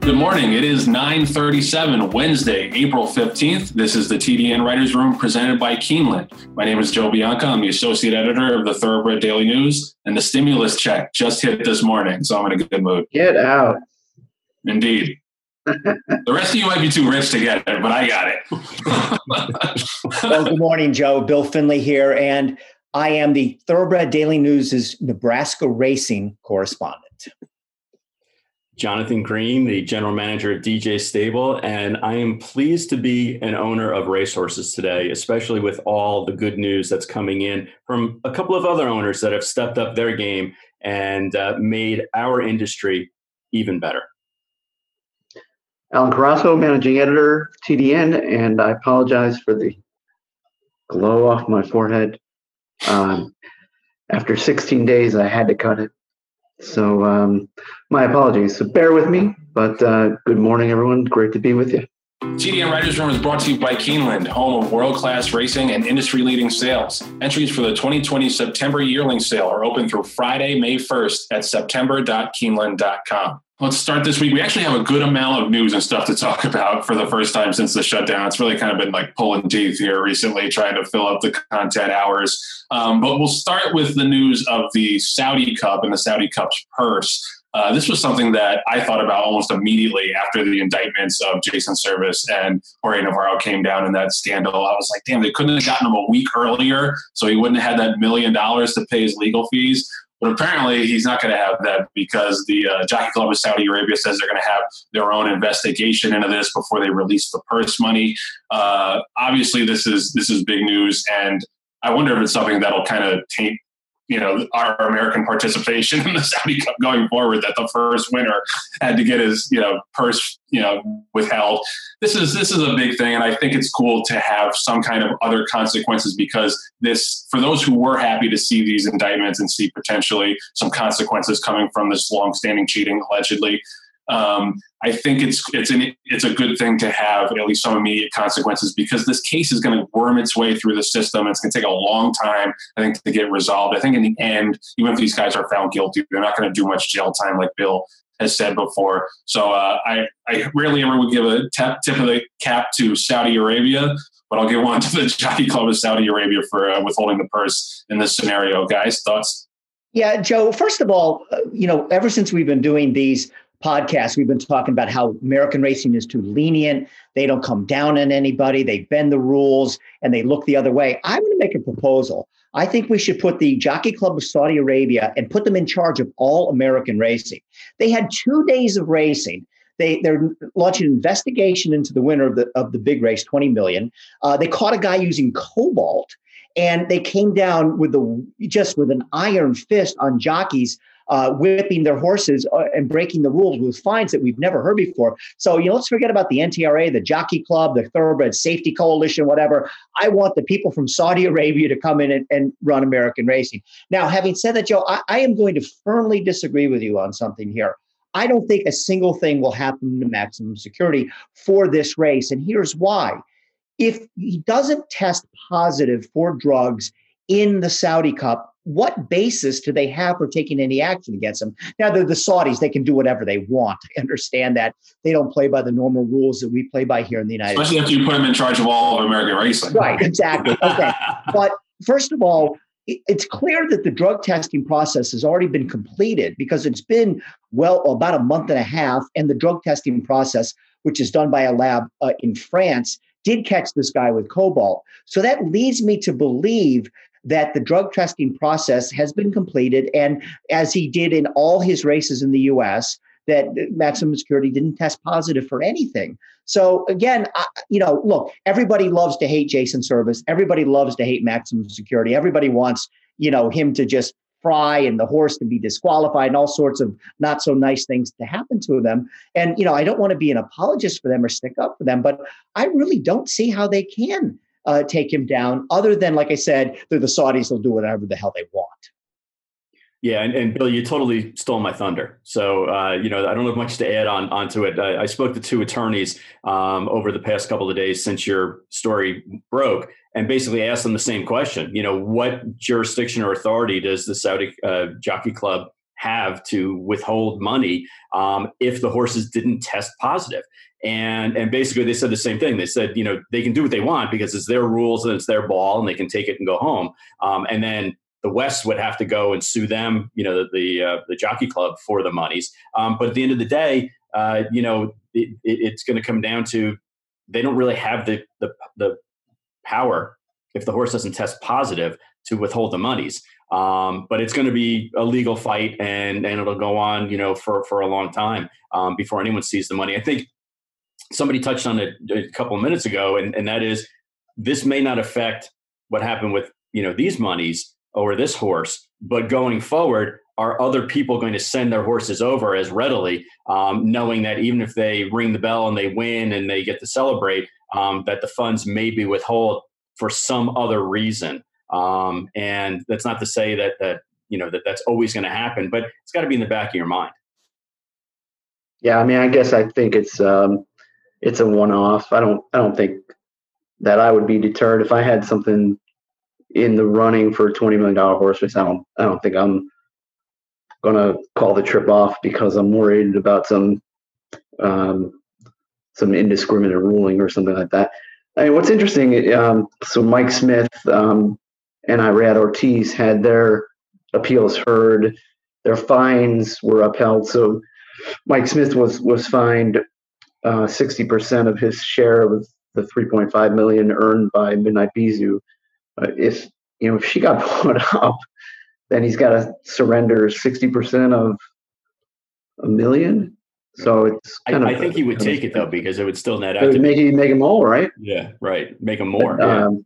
Good morning. It is 9:37, Wednesday, April 15th. This is the TDN Writers Room presented by Keeneland. My name is Joe Bianca. I'm the associate editor of the Thoroughbred Daily News, and the stimulus check just hit this morning, so I'm in a good mood. Get out. Indeed. The rest of you might be too rich to get it, but I got it. Well, good morning, Joe. Bill Finley here, and I am the Thoroughbred Daily News' Nebraska racing correspondent. Jonathan Green, the general manager at DJ Stable, and I am pleased to be an owner of racehorses today, especially with all the good news that's coming in from a couple of other owners that have stepped up their game and made our industry even better. Alan Carrasco, managing editor, TDN, and I apologize for the glow off my forehead. After 16 days, I had to cut it. So my apologies. So bear with me, but good morning, everyone. Great to be with you. TDN Writers Room is brought to you by Keeneland, home of world-class racing and industry-leading sales. Entries for the 2020 September yearling sale are open through Friday, May 1st at september.keeneland.com. Let's start this week. We actually have a good amount of news and stuff to talk about for the first time since the shutdown. It's really kind of been like pulling teeth here recently, trying to fill up the content hours. But we'll start with the news of the Saudi Cup and the Saudi Cup's purse. This was something that I thought about almost immediately after the indictments of Jason Servis and Jorge Navarro came down in that scandal. I was like, damn, they couldn't have gotten him a week earlier so he wouldn't have had that $1 million to pay his legal fees. But apparently he's not going to have that because the Jockey Club of Saudi Arabia says they're going to have their own investigation into this before they release the purse money. Obviously, this is big news, and I wonder if it's something that'll kind of taint, our American participation in the Saudi Cup going forward, that the first winner had to get his, purse, withheld. This is a big thing. And I think it's cool to have some kind of other consequences because this, for those who were happy to see these indictments and see potentially some consequences coming from this longstanding cheating, allegedly, I think it's a good thing to have at least some immediate consequences because this case is going to worm its way through the system. It's going to take a long time, I think, to get resolved. I think in the end, even if these guys are found guilty, they're not going to do much jail time, like Bill has said before. So I rarely ever would give a tip of the cap to Saudi Arabia, but I'll give one to the Jockey Club of Saudi Arabia for withholding the purse in this scenario. Guys, thoughts? Yeah, Joe, first of all, ever since we've been doing these podcasts, we've been talking about how American racing is too lenient. They don't come down on anybody. They bend the rules and they look the other way. I'm going to make a proposal. I think we should put the Jockey Club of Saudi Arabia and put them in charge of all American racing. They had 2 days of racing. They're launching an investigation into the winner of the big race, 20 million. They caught a guy using cobalt, and they came down with an iron fist on jockeys, whipping their horses and breaking the rules with fines that we've never heard before. So, let's forget about the NTRA, the Jockey Club, the Thoroughbred Safety Coalition, whatever. I want the people from Saudi Arabia to come in and run American racing. Now, having said that, Joe, I am going to firmly disagree with you on something here. I don't think a single thing will happen to Maximum Security for this race. And here's why. If he doesn't test positive for drugs in the Saudi Cup, what basis do they have for taking any action against him? Now, they're the Saudis. They can do whatever they want. I understand that. They don't play by the normal rules that we play by here in the United States. Especially after you put him in charge of all of American racing. Right, exactly. Okay. But first of all, it's clear that the drug testing process has already been completed because it's been, about a month and a half, and the drug testing process, which is done by a lab in France, did catch this guy with cobalt. So that leads me to believe that the drug testing process has been completed. And as he did in all his races in the US, that Maximum Security didn't test positive for anything. So again, look, everybody loves to hate Jason Servis. Everybody loves to hate Maximum Security. Everybody wants, him to just fry and the horse to be disqualified and all sorts of not so nice things to happen to them. And, I don't want to be an apologist for them or stick up for them, but I really don't see how they can take him down other than, like I said, they're the Saudis, they'll do whatever the hell they want. Yeah, and Bill, you totally stole my thunder. So, I don't have much to add onto it. I spoke to two attorneys over the past couple of days since your story broke and basically asked them the same question. What jurisdiction or authority does the Saudi Jockey Club have to withhold money if the horses didn't test positive. And basically they said the same thing. They said, they can do what they want because it's their rules and it's their ball and they can take it and go home. And then the West would have to go and sue them, the Jockey Club, for the monies. But at the end of the day, it's going to come down to, they don't really have the power, if the horse doesn't test positive, to withhold the monies. But it's going to be a legal fight, and it'll go on, for a long time before anyone sees the money. I think somebody touched on it a couple of minutes ago, and that is, this may not affect what happened with, these monies or this horse, but going forward, are other people going to send their horses over as readily, knowing that even if they ring the bell and they win and they get to celebrate, that the funds may be withheld for some other reason? And that's not to say that that's always going to happen, but it's got to be in the back of your mind. Yeah, I think it's a one-off. I don't think that I would be deterred if I had something in the running for a $20 million horse race. I don't think I'm going to call the trip off because I'm worried about some indiscriminate ruling or something like that. What's interesting, so Mike Smith and Irad Ortiz had their appeals heard. Their fines were upheld. So Mike Smith was fined 60% of his share of the $3.5 million earned by Midnight Bisou. If she got put up, then he's got to surrender 60% of $1 million. So it's I think he would take it though, because it would still net out. It would make him more, right? Yeah, right. Make him more.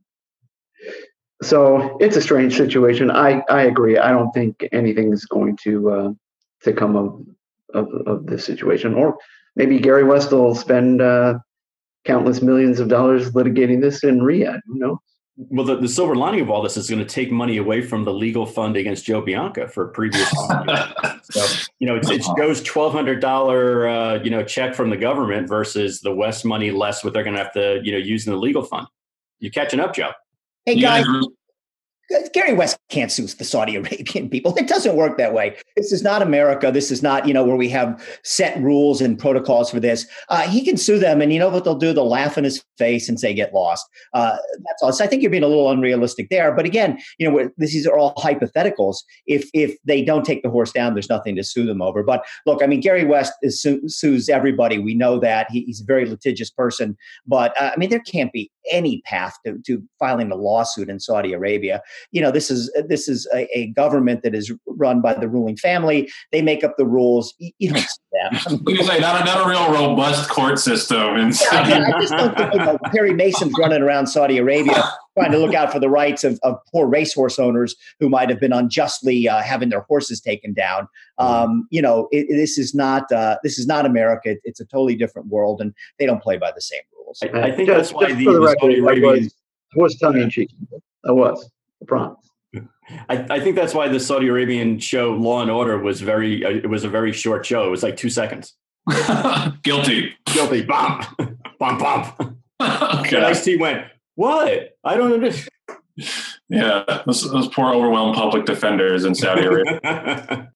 So it's a strange situation. I agree. I don't think anything's going to come of this situation. Or maybe Gary West will spend countless millions of dollars litigating this in Riyadh. Who knows? Well, the silver lining of all this is going to take money away from the legal fund against Joe Bianca for previous. So, it's Joe's $1,200, check from the government versus the West money less what they're going to have to, use in the legal fund. You catching up, Joe? Hey, guys. Gary West can't sue the Saudi Arabian people. It doesn't work that way. This is not America. This is not, where we have set rules and protocols for this. He can sue them, and you know what they'll do? They'll laugh in his face and say, get lost. That's all. So I think you're being a little unrealistic there. But again, these are all hypotheticals. If they don't take the horse down, there's nothing to sue them over. But look, Gary West sues everybody. We know that. He's a very litigious person. But, there can't be any path to filing a lawsuit in Saudi Arabia. This is a government that is run by the ruling family. They make up the rules. You don't see them. You say not a real robust court system. I just don't think Perry Mason's running around Saudi Arabia trying to look out for the rights of poor racehorse owners who might have been unjustly having their horses taken down. This is not America. It's a totally different world, and they don't play by the same rules. I think that's why the Saudi Arabian was tongue in cheek. I was. I promise. I think that's why the Saudi Arabian show Law and Order was it was a very short show. It was like 2 seconds. Guilty. Bomb. Bomb. Okay. And Ice-T went, what? I don't understand. Yeah, those poor overwhelmed public defenders in Saudi Arabia.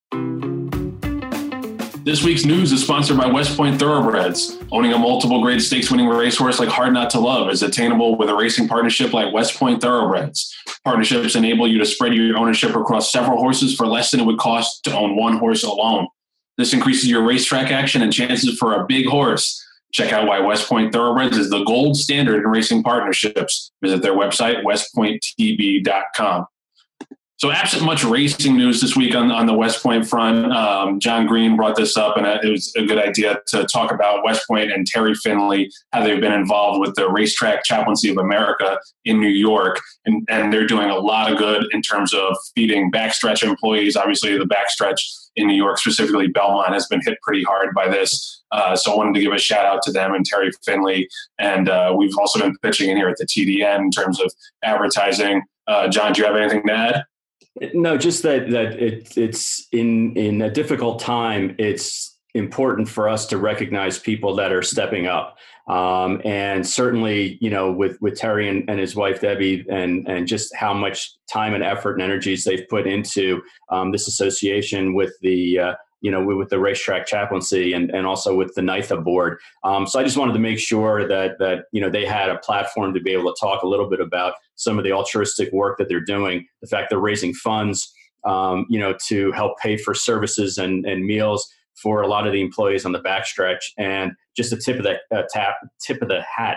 This week's news is sponsored by West Point Thoroughbreds. Owning a multiple grade stakes winning racehorse like Hard Not to Love is attainable with a racing partnership like West Point Thoroughbreds. Partnerships enable you to spread your ownership across several horses for less than it would cost to own one horse alone. This increases your racetrack action and chances for a big horse. Check out why West Point Thoroughbreds is the gold standard in racing partnerships. Visit their website, westpointtb.com. So absent much racing news this week on the West Point front, John Green brought this up, and it was a good idea to talk about West Point and Terry Finley, how they've been involved with the Racetrack Chaplaincy of America in New York. And they're doing a lot of good in terms of feeding backstretch employees. Obviously, the backstretch in New York, specifically Belmont, has been hit pretty hard by this. So I wanted to give a shout out to them and Terry Finley. And we've also been pitching in here at the TDN in terms of advertising. John, do you have anything to add? No, just that it's in a difficult time. It's important for us to recognize people that are stepping up. And certainly, with Terry and his wife, Debbie, and just how much time and effort and energies they've put into this association with the with the racetrack chaplaincy and also with the NYTHA board. So I just wanted to make sure that they had a platform to be able to talk a little bit about some of the altruistic work that they're doing, the fact they're raising funds, to help pay for services and meals for a lot of the employees on the backstretch, and just a tip of the hat,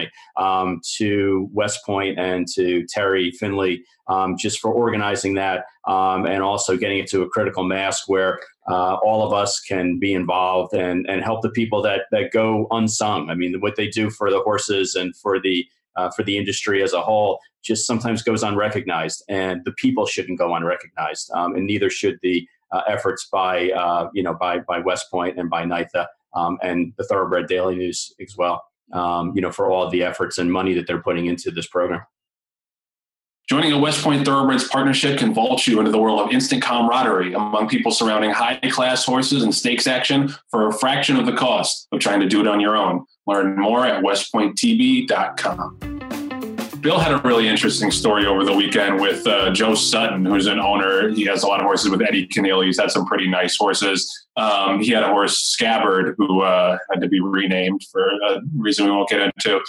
to West Point and to Terry Finley, just for organizing that, and also getting it to a critical mass where all of us can be involved and help the people that go unsung. I mean, what they do for the horses and for the industry as a whole just sometimes goes unrecognized, and the people shouldn't go unrecognized, and neither should the efforts by West Point and by NYTHA, and the Thoroughbred Daily News as well, for all of the efforts and money that they're putting into this program. Joining a West Point Thoroughbreds partnership can vault you into the world of instant camaraderie among people surrounding high-class horses and stakes action for a fraction of the cost of trying to do it on your own. Learn more at westpointtb.com. Bill had a really interesting story over the weekend with Joe Sutton, who's an owner. He has a lot of horses with Eddie Keneally. He's had some pretty nice horses. He had a horse, Scabbard, who had to be renamed for a reason we won't get into,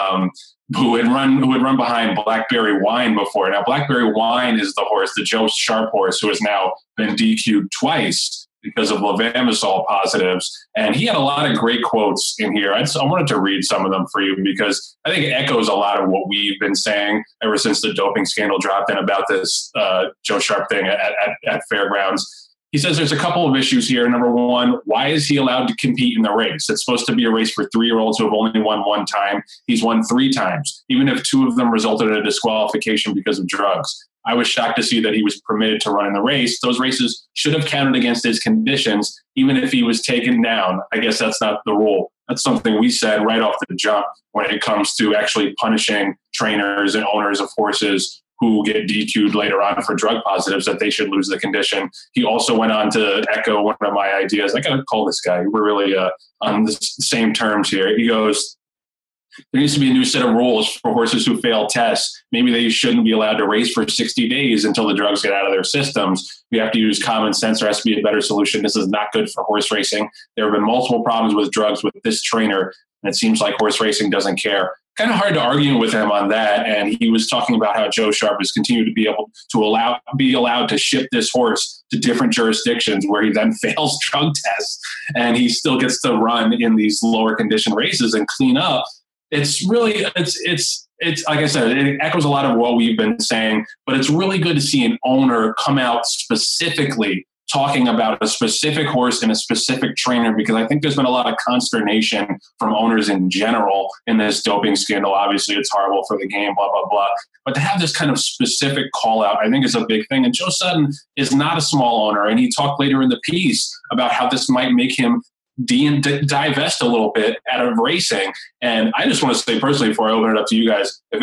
who had run behind Blackberry Wine before. Now, Blackberry Wine is the horse, the Joe Sharp horse, who has now been DQ'd twice because of levamisole positives. And he had a lot of great quotes in here. I wanted to read some of them for you because I think it echoes a lot of what we've been saying ever since the doping scandal dropped in about this Joe Sharp thing at Fairgrounds. He says there's a couple of issues here. Number one, why is he allowed to compete in the race? It's supposed to be a race for 3-year-olds who have only won one time. He's won 3 times, even if 2 of them resulted in a disqualification because of drugs. I was shocked to see that he was permitted to run in the race. Those races should have counted against his conditions, even if he was taken down. I guess that's not the rule. That's something we said right off the jump when it comes to actually punishing trainers and owners of horses who get DQ'd later on for drug positives, that they should lose the condition. He also went on to echo one of my ideas. I got to call this guy. We're really on the same terms here. He goes, there needs to be a new set of rules for horses who fail tests. Maybe they shouldn't be allowed to race for 60 days until the drugs get out of their systems. We have to use common sense. There has to be a better solution. This is not good for horse racing. There have been multiple problems with drugs with this trainer, and it seems like horse racing doesn't care. Kind of hard to argue with him on that. And he was talking about how Joe Sharp has continued to be able to be allowed to ship this horse to different jurisdictions where he then fails drug tests, and he still gets to run in these lower condition races and clean up. It's really, it's like I said, it echoes a lot of what we've been saying, but it's really good to see an owner come out specifically talking about a specific horse and a specific trainer, because I think there's been a lot of consternation from owners in general in this doping scandal. Obviously, it's horrible for the game, blah, blah, blah. But to have this kind of specific call out, I think is a big thing. And Joe Sutton is not a small owner. And he talked later in the piece about how this might make him divest a little bit out of racing. And I just want to say personally, before I open it up to you guys, if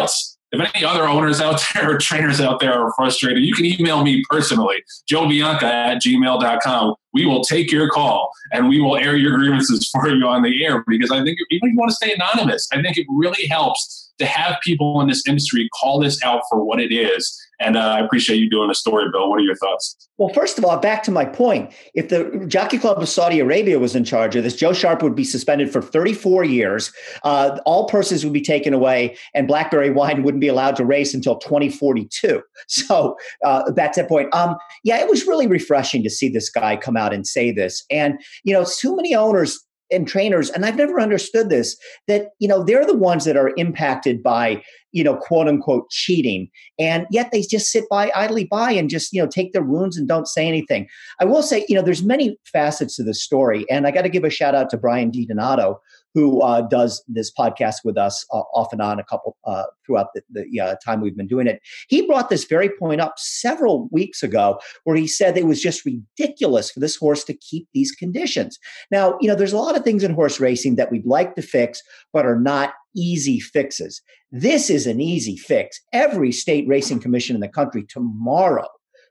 any other owners out there or trainers out there are frustrated, you can email me personally, joebianca@gmail.com. We will take your call and we will air your grievances for you on the air, because I think even if you want to stay anonymous, I think it really helps to have people in this industry call this out for what it is. And I appreciate you doing the story, Bill. What are your thoughts? Well, first of all, back to my point, if the Jockey Club of Saudi Arabia was in charge of this, Joe Sharp would be suspended for 34 years. All purses would be taken away, and Blackberry Wine wouldn't be allowed to race until 2042. So that's that point. It was really refreshing to see this guy come out and say this. And, too many owners and trainers, and I've never understood this, that, they're the ones that are impacted by, quote unquote cheating. And yet they just sit idly by and just, take their wounds and don't say anything. I will say, there's many facets to this story. And I got to give a shout out to Brian DiDonato, who does this podcast with us off and on a couple throughout the time we've been doing it. He brought this very point up several weeks ago, where he said it was just ridiculous for this horse to keep these conditions. Now, there's a lot of things in horse racing that we'd like to fix, but are not easy fixes. This is an easy fix. Every state racing commission in the country tomorrow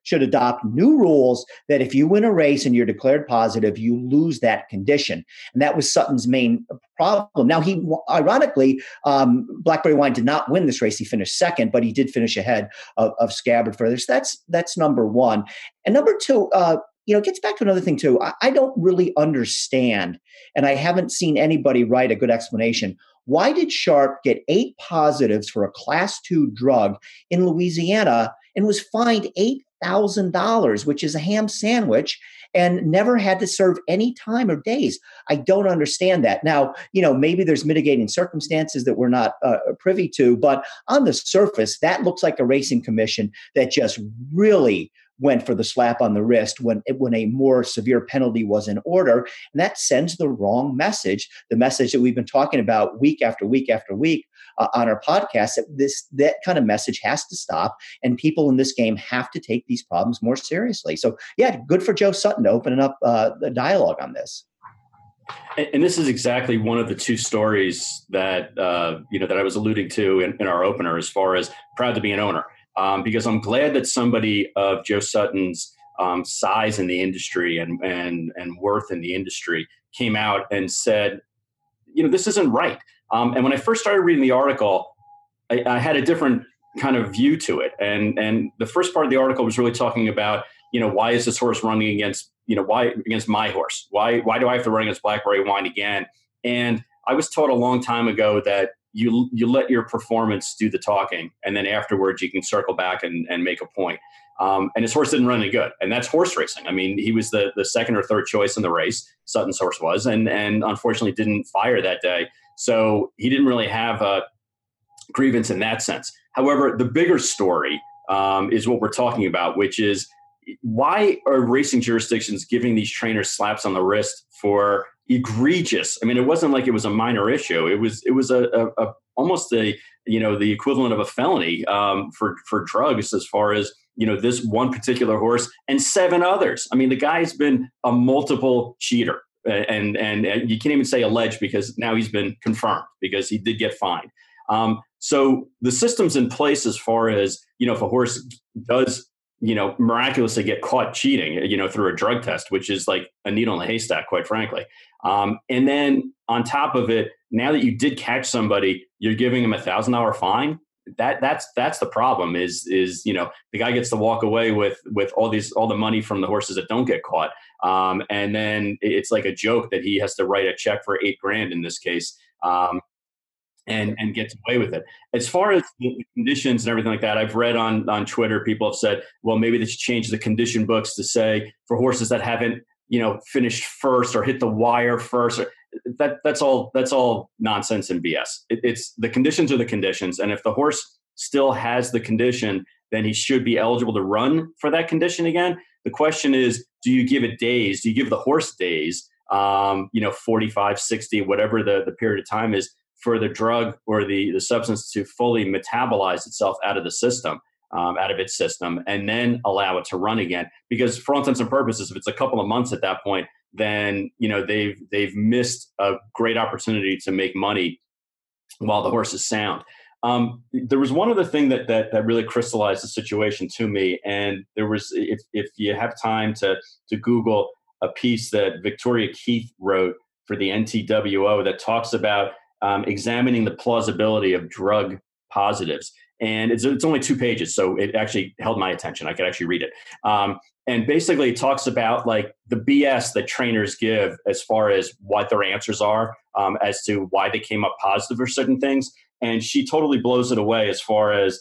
should adopt new rules that if you win a race and you're declared positive, you lose that condition. And that was Sutton's main problem. Now, ironically, Blackberry Wine did not win this race. He finished second, but he did finish ahead of Scabbard further. So that's number one. And number two, it gets back to another thing too. I don't really understand, and I haven't seen anybody write a good explanation. Why did Sharp get 8 positives for a class 2 drug in Louisiana and was fined $8,000, which is a ham sandwich, and never had to serve any time or days? I don't understand that. Now, maybe there's mitigating circumstances that we're not privy to, but on the surface, that looks like a racing commission that just really went for the slap on the wrist when a more severe penalty was in order. And that sends the wrong message, the message that we've been talking about week after week after week on our podcast, that kind of message has to stop. And people in this game have to take these problems more seriously. So yeah, good for Joe Sutton to open up the dialogue on this. And this is exactly one of the 2 stories that, that I was alluding to in our opener, as far as proud to be an owner. Because I'm glad that somebody of Joe Sutton's size in the industry and worth in the industry came out and said, this isn't right. And when I first started reading the article, I had a different kind of view to it. And the first part of the article was really talking about, why is this horse running against, why against my horse? Why do I have to run against Blackberry Wine again? And I was taught a long time ago that you let your performance do the talking, and then afterwards you can circle back and make a point. And his horse didn't run any good, and that's horse racing. I mean, he was the second or third choice in the race. Sutton's horse was, and unfortunately didn't fire that day, so he didn't really have a grievance in that sense. However, the bigger story is what we're talking about, which is why are racing jurisdictions giving these trainers slaps on the wrist for egregious? I mean, it wasn't like it was a minor issue. It was almost the equivalent of a felony for drugs, as far as this one particular horse and 7 others. I mean, the guy's been a multiple cheater, and you can't even say alleged, because now he's been confirmed, because he did get fined. So the system's in place as far as if a horse does miraculously get caught cheating, through a drug test, which is like a needle in a haystack, quite frankly. And then on top of it, now that you did catch somebody, you're giving him $1,000 fine. That's the problem is the guy gets to walk away with all the money from the horses that don't get caught. And then it's like a joke that he has to write a check for $8,000 in this case. And gets away with it. As far as the conditions and everything like that, I've read on Twitter, people have said, well, maybe they should change the condition books to say for horses that haven't, finished first or hit the wire first. That's all nonsense and BS. It's the conditions are the conditions. And if the horse still has the condition, then he should be eligible to run for that condition again. The question is, do you give it days? Do you give the horse days, 45, 60, whatever the period of time is, for the drug or the substance to fully metabolize itself out of the system, out of its system, and then allow it to run again? Because for all intents and purposes, if it's a couple of months at that point, then they've missed a great opportunity to make money while the horse is sound. There was one other thing that really crystallized the situation to me, and there was, if you have time to Google a piece that Victoria Keith wrote for the NTWO that talks about examining the plausibility of drug positives. And it's only 2 pages, so it actually held my attention. I could actually read it. And basically it talks about like the BS that trainers give as far as what their answers are, as to why they came up positive for certain things. And she totally blows it away as far as,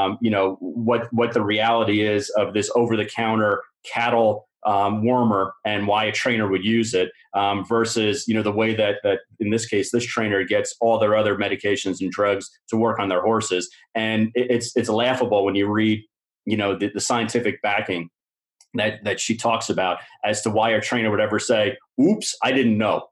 what the reality is of this over-the-counter cattle warmer and why a trainer would use it, versus, the way that in this case, this trainer gets all their other medications and drugs to work on their horses. And it's laughable when you read, the scientific backing that she talks about as to why a trainer would ever say, oops, I didn't know.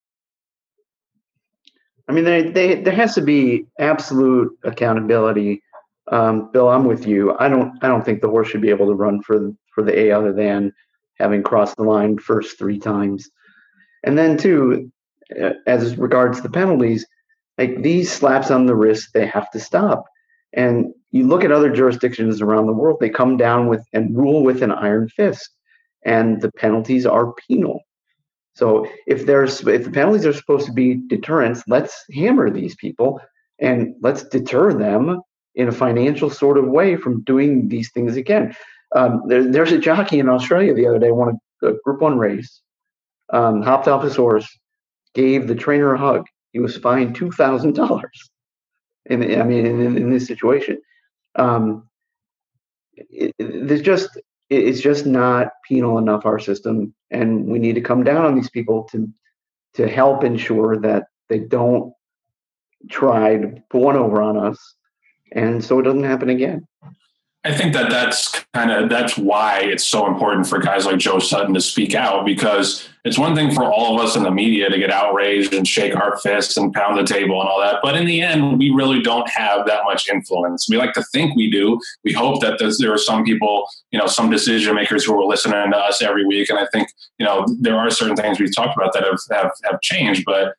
I mean, there has to be absolute accountability. Bill, I'm with you. I don't think the horse should be able to run for the A other than having crossed the line first 3 times. And then too, as regards the penalties, like these slaps on the wrist, they have to stop. And you look at other jurisdictions around the world, they come down with and rule with an iron fist, and the penalties are penal. So if the penalties are supposed to be deterrents, let's hammer these people and let's deter them in a financial sort of way from doing these things again. There's a jockey in Australia the other day, won a Group 1 race, hopped off his horse, gave the trainer a hug. He was fined $2,000. In this situation, it's just not penal enough, our system, and we need to come down on these people to help ensure that they don't try to pull one over on us, and so it doesn't happen again. I think that's why it's so important for guys like Joe Sutton to speak out, because it's one thing for all of us in the media to get outraged and shake our fists and pound the table and all that. But in the end, we really don't have that much influence. We like to think we do. We hope that there are some people, some decision makers who are listening to us every week. And I think, there are certain things we've talked about that have changed, but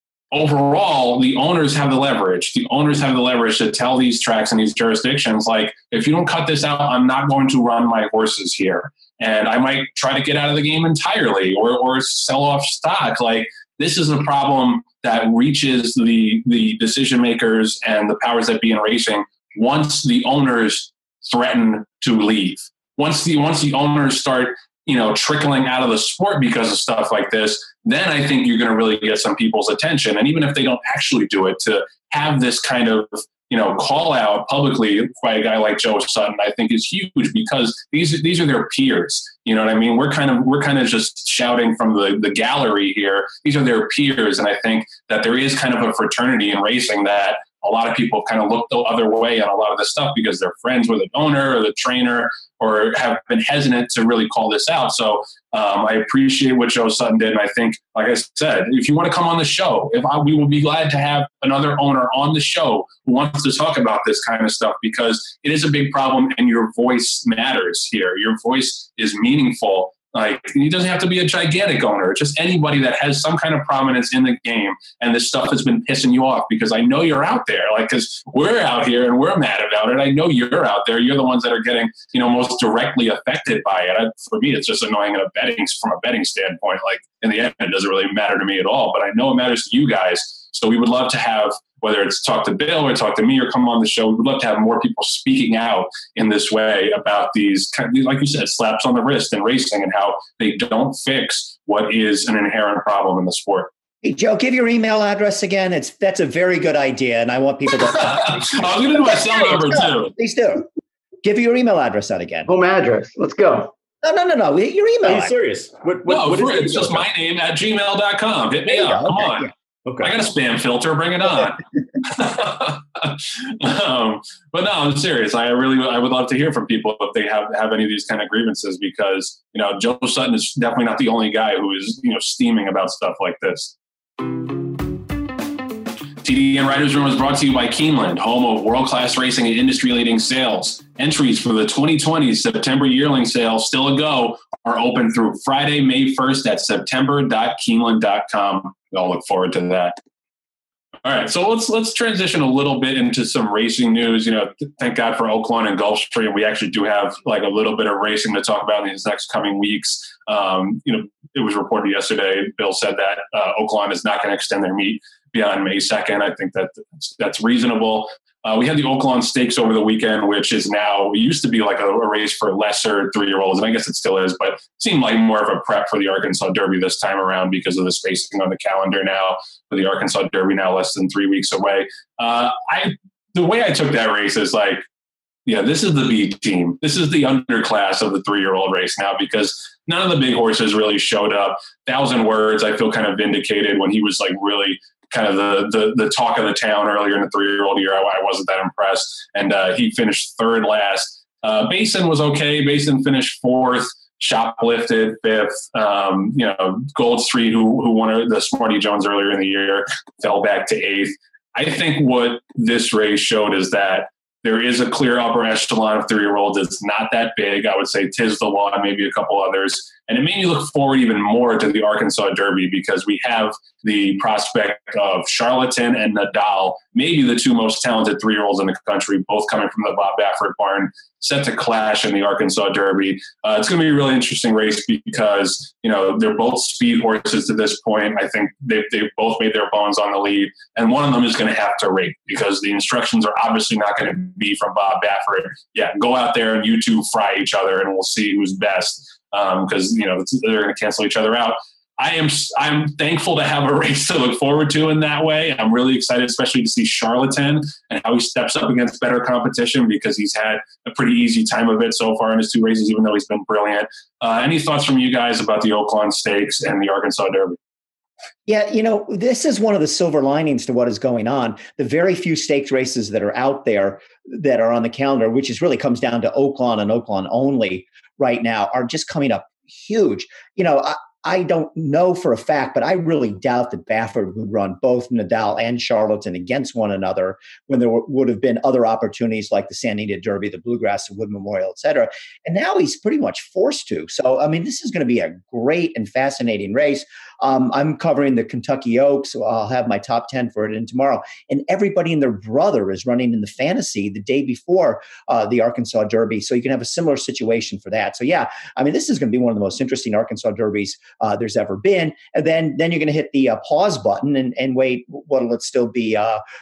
overall, the owners have the leverage. The owners have the leverage to tell these tracks and these jurisdictions, like, if you don't cut this out, I'm not going to run my horses here. And I might try to get out of the game entirely or sell off stock. Like, this is a problem that reaches the decision makers and the powers that be in racing once the owners threaten to leave. Once the owners start trickling out of the sport because of stuff like this, then I think you're going to really get some people's attention. And even if they don't actually do it, to have this kind of, call out publicly by a guy like Joe Sutton, I think is huge, because these are their peers. You know what I mean? We're kind of just shouting from the gallery here. These are their peers. And I think that there is kind of a fraternity in racing that a lot of people kind of look the other way on a lot of this stuff because they're friends with the owner or the trainer, or have been hesitant to really call this out. So I appreciate what Joe Sutton did. And I think, like I said, if you want to come on the show, we will be glad to have another owner on the show who wants to talk about this kind of stuff, because it is a big problem and your voice matters here. Your voice is meaningful. Like, he doesn't have to be a gigantic owner, just anybody that has some kind of prominence in the game. And this stuff has been pissing you off, because I know you're out there, because we're out here and we're mad about it. I know you're out there. You're the ones that are getting, most directly affected by it. For me, it's just annoying from a betting standpoint. Like, in the end, it doesn't really matter to me at all, but I know it matters to you guys. So we would love to have, whether it's talk to Bill or talk to me or come on the show, we would love to have more people speaking out in this way about these, like you said, slaps on the wrist in racing, and how they don't fix what is an inherent problem in the sport. Hey, Joe, give your email address again. That's a very good idea, and I want people to. I was going to do my cell number too. Please do. Give your email address out again. Home address. Let's go. No. Your email. Are you serious? What is it's just my name at gmail.com. Hit me up. Come on. Yeah. Okay. I got a spam filter. Bring it on. But no, I'm serious. I would love to hear from people if they have any of these kind of grievances, because, Joe Sutton is definitely not the only guy who is, steaming about stuff like this. TDN Writers Room is brought to you by Keeneland, home of world-class racing and industry-leading sales. Entries for the 2020 September yearling sale, still a go, are open through Friday, May 1st at september.keeneland.com. We all look forward to that. All right, so let's transition a little bit into some racing news. Thank God for Oaklawn and Gulfstream. We actually do have like a little bit of racing to talk about in these next coming weeks. It was reported yesterday, Bill said that Oaklawn is not going to extend their meet beyond May 2nd. I think that's reasonable. We had the Oaklawn Stakes over the weekend, which is now, it used to be like a race for lesser 3-year-olds, and I guess it still is, but it seemed like more of a prep for the Arkansas Derby this time around because of the spacing on the calendar now, for the Arkansas Derby now less than 3 weeks away. The way I took that race is like, yeah, this is the B team. This is the underclass of the 3-year-old race now, because none of the big horses really showed up. 1,000 Words, I feel kind of vindicated when he was like really kind of the talk of the town earlier in the 3-year-old year. I wasn't that impressed. And he finished third last. Basin was okay. Basin finished fourth. Shoplifted fifth. Gold Street, who won the Smarty Jones earlier in the year, fell back to eighth. I think what this race showed is that there is a clear upper echelon of 3-year-olds. It's not that big. I would say Tiz the Law and maybe a couple others. And it made me look forward even more to the Arkansas Derby, because we have the prospect of Charlatan and Nadal maybe the two most talented 3-year-olds in the country, both coming from the Bob Baffert barn, set to clash in the Arkansas Derby. It's going to be a really interesting race because, they're both speed horses to this point. I think they've both made their bones on the lead, and one of them is going to have to rate because the instructions are obviously not going to be from Bob Baffert. Yeah, go out there and you two fry each other and we'll see who's best because, they're going to cancel each other out. I'm thankful to have a race to look forward to in that way. I'm really excited, especially to see Charlatan and how he steps up against better competition because he's had a pretty easy time of it so far in his 2 races, even though he's been brilliant. Any thoughts from you guys about the Oaklawn Stakes and the Arkansas Derby? Yeah, this is one of the silver linings to what is going on. The very few stakes races that are out there that are on the calendar, which is really comes down to Oaklawn and Oaklawn only right now, are just coming up huge. I don't know for a fact, but I really doubt that Baffert would run both Nadal and Charlatan against one another when there would have been other opportunities like the Santa Anita Derby, the Bluegrass, the Wood Memorial, et cetera. And now he's pretty much forced to. So, this is going to be a great and fascinating race. I'm covering the Kentucky Oaks, so I'll have my top 10 for it in tomorrow. And everybody and their brother is running in the fantasy the day before the Arkansas Derby. So you can have a similar situation for that. So, yeah, this is going to be one of the most interesting Arkansas Derbies there's ever been. And then you're going to hit the pause button and wait, what'll it still be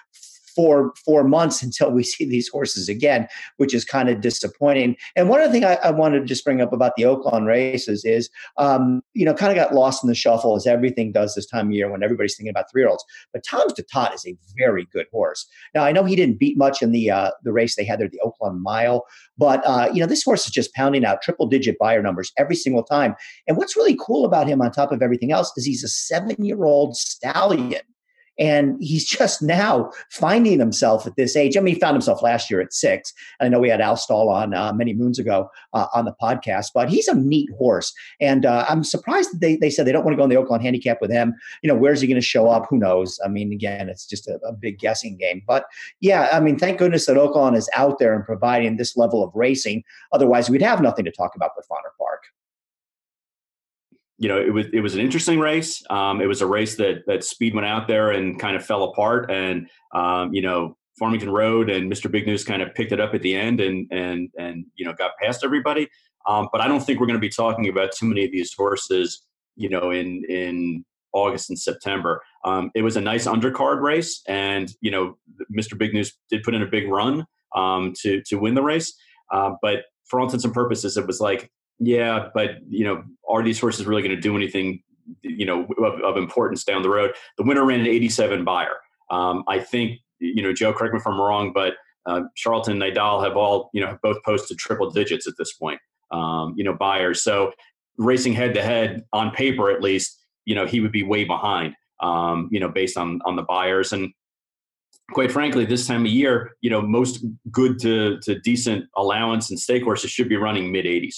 4 months until we see these horses again, which is kind of disappointing. And one other thing I wanted to just bring up about the Oaklawn races is, kind of got lost in the shuffle as everything does this time of year when everybody's thinking about 3-year-olds. But Tom's Tatat is a very good horse. Now, I know he didn't beat much in the race they had there, the Oaklawn Mile, but, this horse is just pounding out triple-digit buyer numbers every single time. And what's really cool about him on top of everything else is he's a 7-year-old stallion. And he's just now finding himself at this age. He found himself last year at 6. I know we had Al Stahl on many moons ago on the podcast, but he's a neat horse. And I'm surprised that they said they don't want to go in the Oaklawn Handicap with him. Where's he going to show up? Who knows? Again, it's just a big guessing game. But yeah, thank goodness that Oaklawn is out there and providing this level of racing. Otherwise, we'd have nothing to talk about with Fauner Park. It was an interesting race. It was a race that speed went out there and kind of fell apart. And, Farmington Road and Mr. Big News kind of picked it up at the end and got past everybody. But I don't think we're going to be talking about too many of these horses, in August and September. It was a nice undercard race. And, Mr. Big News did put in a big run to win the race. But for all intents and purposes, it was like, yeah, but, are these horses really going to do anything, of importance down the road? The winner ran an 87 buyer. I think, Joe, correct me if I'm wrong, but Charlatan and Nadal have all, both posted triple digits at this point, buyers. So racing head to head on paper, at least, he would be way behind, based on the buyers. And quite frankly, this time of year, most good to decent allowance and stake horses should be running mid-80s.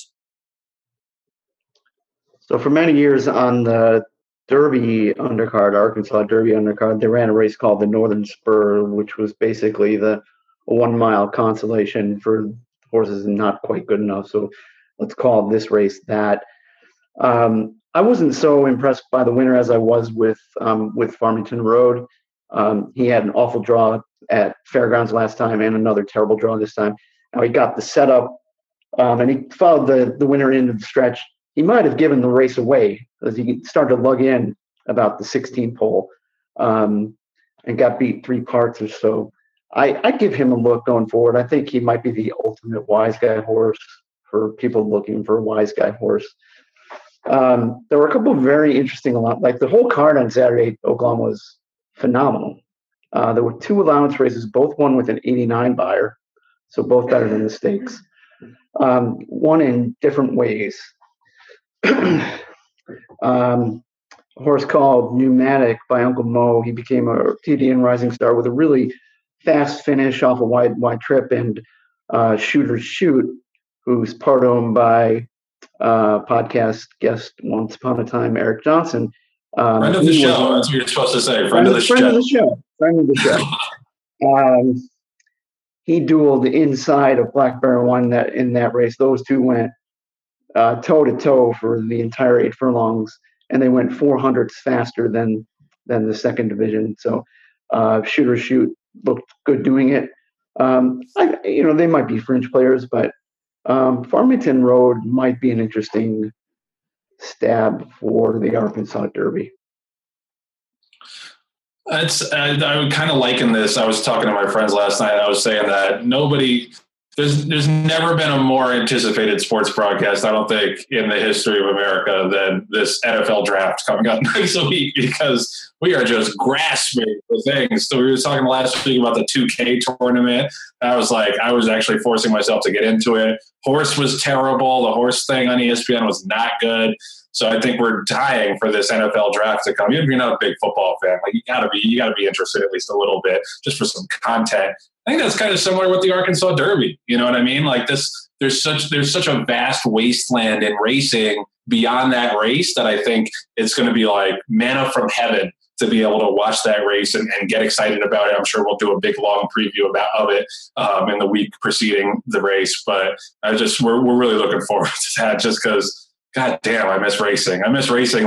So for many years on the Derby undercard, Arkansas Derby undercard, they ran a race called the Northern Spur, which was basically the 1 mile consolation for horses not quite good enough. So let's call this race that. I wasn't so impressed by the winner as I was with Farmington Road. He had an awful draw at Fairgrounds last time and another terrible draw this time. Now he got the setup and he followed the winner into the stretch. He might have given the race away as he started to lug in about the 16th hole and got beat 3 parts or so. I give him a look going forward. I think he might be the ultimate wise guy horse for people looking for a wise guy horse. There were a couple of very interesting, like the whole card on Saturday, Oaklawn was phenomenal. There were 2 allowance races, both won with an 89 buyer, so both better than the stakes. One in different ways. A horse called Pneumatic by Uncle Mo. He became a TDN Rising Star with a really fast finish off a wide trip, and Shooter's Shoot, who's part owned by podcast guest once upon a time, Eric Johnson. Friend of the show. That's what you're supposed to say. Friend of the show. Friend of the show. He dueled inside of Black Bear won in that race. Those two went toe to toe for the entire 8 furlongs, and they went 400ths faster than the second division. So Shooter's Shoot looked good doing it. They might be fringe players, but Farmington Road might be an interesting stab for the Arkansas Derby. I would kind of liken this. I was talking to my friends last night. I was saying that there's never been a more anticipated sports broadcast, I don't think, in the history of America than this NFL draft coming up next week, because we are just grasping for things. So we were talking last week about the 2K tournament. I was actually forcing myself to get into it. Horse was terrible. The horse thing on ESPN was not good. So I think we're dying for this NFL draft to come. Even if you're not a big football fan, you gotta be interested at least a little bit, just for some content. I think that's kind of similar with the Arkansas Derby. You know what I mean? There's such a vast wasteland in racing beyond that race that I think it's going to be like manna from heaven to be able to watch that race and get excited about it. I'm sure we'll do a big long preview of it in the week preceding the race. But we're really looking forward to that, just because. God damn, I miss racing. I miss racing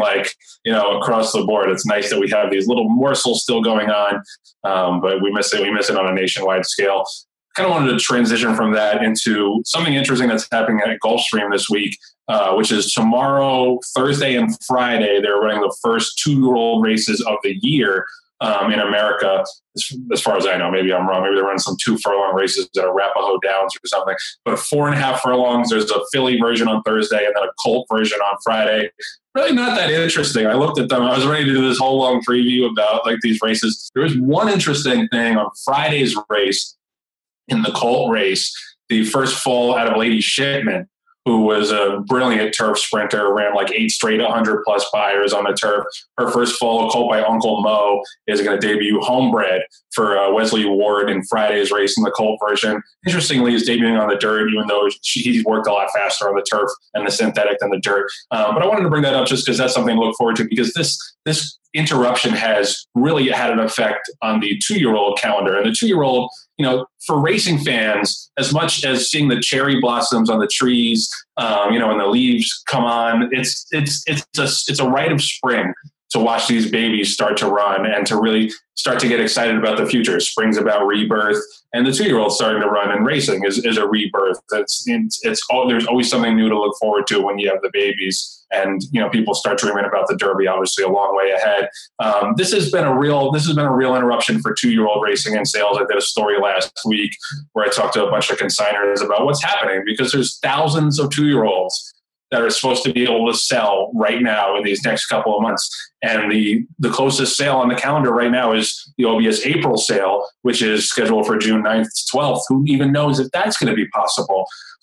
across the board. It's nice that we have these little morsels still going on, but we miss it. We miss it on a nationwide scale. Kind of wanted to transition from that into something interesting that's happening at Gulfstream this week, which is tomorrow, Thursday, and Friday. They're running the first 2-year-old races of the year in America, as far as I know. Maybe I'm wrong. Maybe they're running some 2 furlong races at Arapahoe Downs or something. But 4.5 furlongs, there's a filly version on Thursday and then a colt version on Friday. Really not that interesting. I looked at them. I was ready to do this whole long preview about these races. There was one interesting thing on Friday's race. In the colt race, the first foal out of Lady Shipman, who was a brilliant turf sprinter, ran 8 straight 100-plus buyers on the turf. Her first foal, a colt by Uncle Mo, is going to debut homebred for Wesley Ward in Friday's race in the colt version. Interestingly, is debuting on the dirt, even though he's worked a lot faster on the turf and the synthetic than the dirt. But I wanted to bring that up just because that's something to look forward to, because this interruption has really had an effect on the 2-year-old calendar. And the 2-year-old, for racing fans, as much as seeing the cherry blossoms on the trees, and the leaves come on, it's a rite of spring to watch these babies start to run and to really start to get excited about the future. Spring's about rebirth, and the 2-year-old starting to run, and racing is a rebirth. There's always something new to look forward to when you have the babies. And people start dreaming about the Derby, obviously a long way ahead. This has been a real interruption for 2-year-old racing and sales. I did a story last week where I talked to a bunch of consigners about what's happening, because there's thousands of 2-year-olds that are supposed to be able to sell right now in these next couple of months. And the closest sale on the calendar right now is the OBS April sale, which is scheduled for June 9th to 12th. Who even knows if that's going to be possible?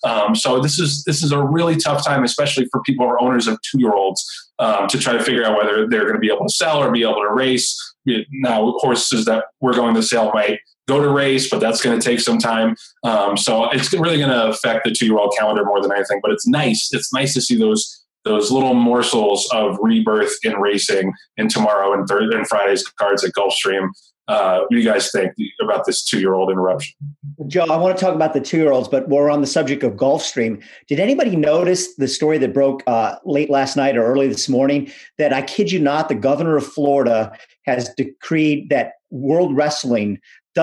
So this is a really tough time, especially for people who are owners of 2-year-olds, to try to figure out whether they're going to be able to sell or be able to race. Now, horses that we're going to sell might go to race, but that's going to take some time. So it's really going to affect the 2-year-old calendar more than anything. But it's nice. It's nice to see those little morsels of rebirth in racing in tomorrow and Friday's cards at Gulfstream. What do you guys think about this 2-year-old interruption? Joe, I want to talk about the 2-year-olds, but we're on the subject of Gulfstream. Did anybody notice the story that broke late last night or early this morning, that, I kid you not, the governor of Florida has decreed that World Wrestling,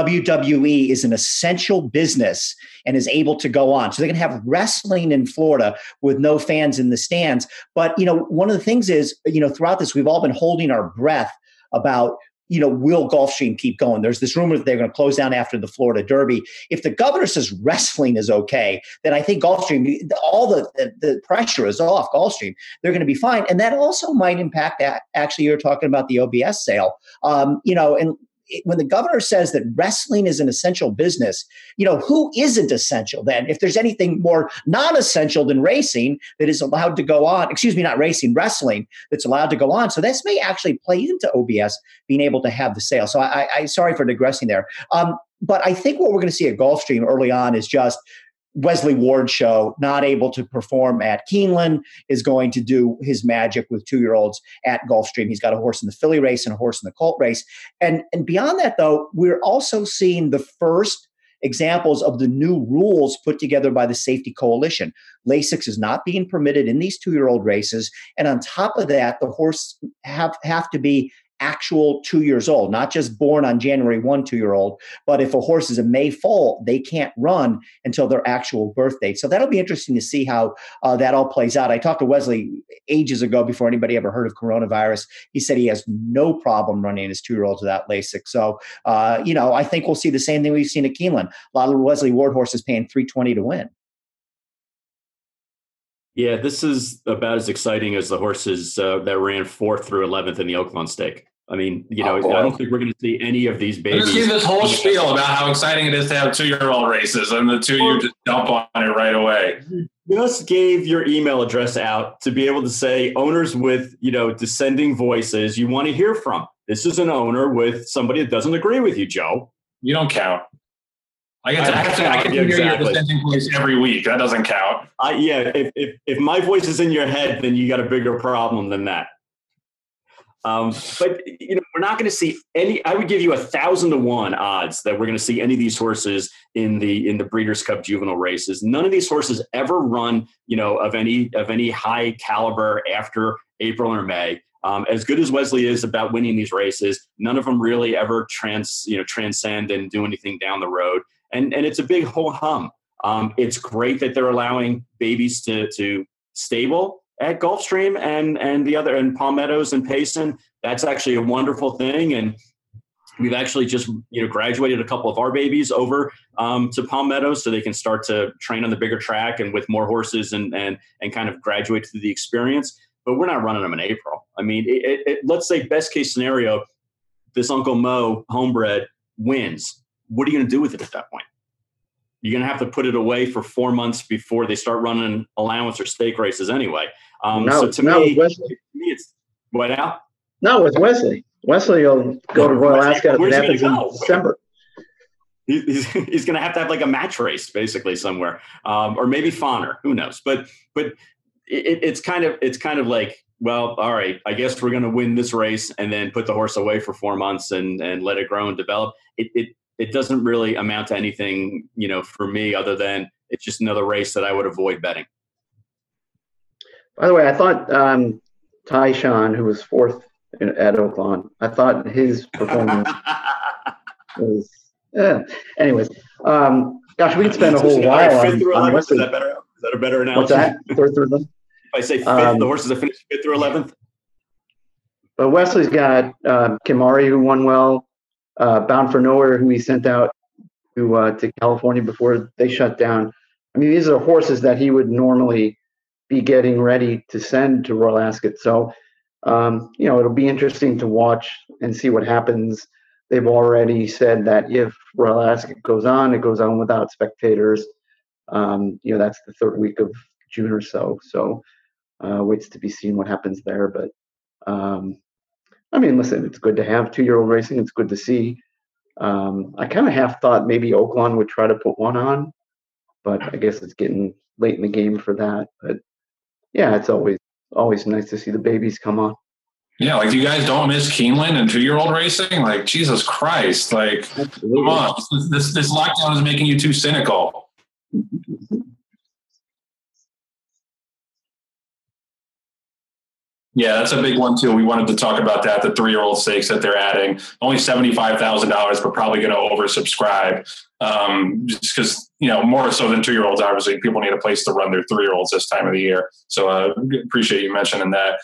WWE, is an essential business and is able to go on. So they're going to have wrestling in Florida with no fans in the stands. But, one of the things is, throughout this, we've all been holding our breath about, will Gulfstream keep going? There's this rumor that they're going to close down after the Florida Derby. If the governor says wrestling is okay, then I think Gulfstream, all the pressure is off Gulfstream. They're going to be fine. And that also might impact, actually, you're talking about the OBS sale, and when the governor says that wrestling is an essential business, who isn't essential then? If there's anything more non-essential than racing that is allowed to go on, not racing, wrestling that's allowed to go on. So this may actually play into OBS being able to have the sale. So I sorry for digressing there. But I think what we're going to see at Gulfstream early on is just Wesley Ward show, not able to perform at Keeneland, is going to do his magic with 2-year-olds at Gulfstream. He's got a horse in the filly race and a horse in the colt race. And beyond that, though, we're also seeing the first examples of the new rules put together by the Safety Coalition. Lasix is not being permitted in these 2-year-old races. And on top of that, the horse have to be actual 2 years old, not just born on January 1, 2-year-old, but if a horse is a May foal, they can't run until their actual birth date. So that'll be interesting to see how that all plays out. I talked to Wesley ages ago before anybody ever heard of coronavirus. He said he has no problem running his 2-year-olds without LASIK. So, I think we'll see the same thing we've seen at Keeneland. A lot of Wesley Ward horses paying $320 to win. Yeah, this is about as exciting as the horses that ran 4th through 11th in the Oaklawn Stake. I mean, I don't think we're going to see any of these babies. Let's see this whole spiel about how exciting it is to have 2-year-old races, and the 2 you just dump on it right away. You just gave your email address out to be able to say owners with, dissenting voices you want to hear from. This is an owner with somebody that doesn't agree with you, Joe. You don't count. I can hear your dissenting voice every week. That doesn't count. If my voice is in your head, then you got a bigger problem than that. But we're not going to see any. I would give you 1,000 to 1 odds that we're going to see any of these horses in the Breeders' Cup juvenile races. None of these horses ever run, of any high caliber after April or May. As good as Wesley is about winning these races, none of them really ever transcend and do anything down the road. And it's a big ho hum. It's great that they're allowing babies to stable at Gulfstream and Palm Meadows and Payson. That's actually a wonderful thing. And we've actually just graduated a couple of our babies over to Palm Meadows so they can start to train on the bigger track and with more horses and kind of graduate through the experience. But we're not running them in April. I mean, let's say best case scenario, this Uncle Mo homebred wins. What are you going to do with it at that point? You're going to have to put it away for 4 months before they start running allowance or stake races anyway. With Wesley. It's what now? Not with Wesley. Wesley will go to Royal Ascot in December. He's going to have like a match race basically somewhere, or maybe Fawner. Who knows? But it's kind of like, well, all right, I guess we're going to win this race and then put the horse away for 4 months and let it grow and develop. It doesn't really amount to anything, for me, other than it's just another race that I would avoid betting. By the way, I thought Tyshawn, who was 4th at Oaklawn, I thought his performance was. Anyways, gosh, we could spend a whole while on Wesley. Is that a better analogy? What's that? 4th through 11th? If I say 5th, the horses that finished 5th through 11th. But Wesley's got Kimari, who won well. Bound for Nowhere, who he sent out to California before they shut down. I mean, these are horses that he would normally be getting ready to send to Royal Ascot. So, it'll be interesting to watch and see what happens. They've already said that if Royal Ascot goes on, it goes on without spectators. That's the 3rd week of June or so. So, waits to be seen what happens there. But, listen, it's good to have 2-year-old racing. It's good to see. I kind of half thought maybe Oaklawn would try to put one on, but I guess it's getting late in the game for that. But yeah, it's always nice to see the babies come on. Yeah, like you guys don't miss Keeneland and 2-year-old racing? Like, Jesus Christ. Like, Absolutely. Come on. This lockdown is making you too cynical. Yeah, that's a big one too. We wanted to talk about that, the 3-year-old stakes that they're adding. Only $75,000, but probably going to oversubscribe. Just because, more so than 2-year-olds, obviously people need a place to run their 3-year-olds this time of the year. So appreciate you mentioning that.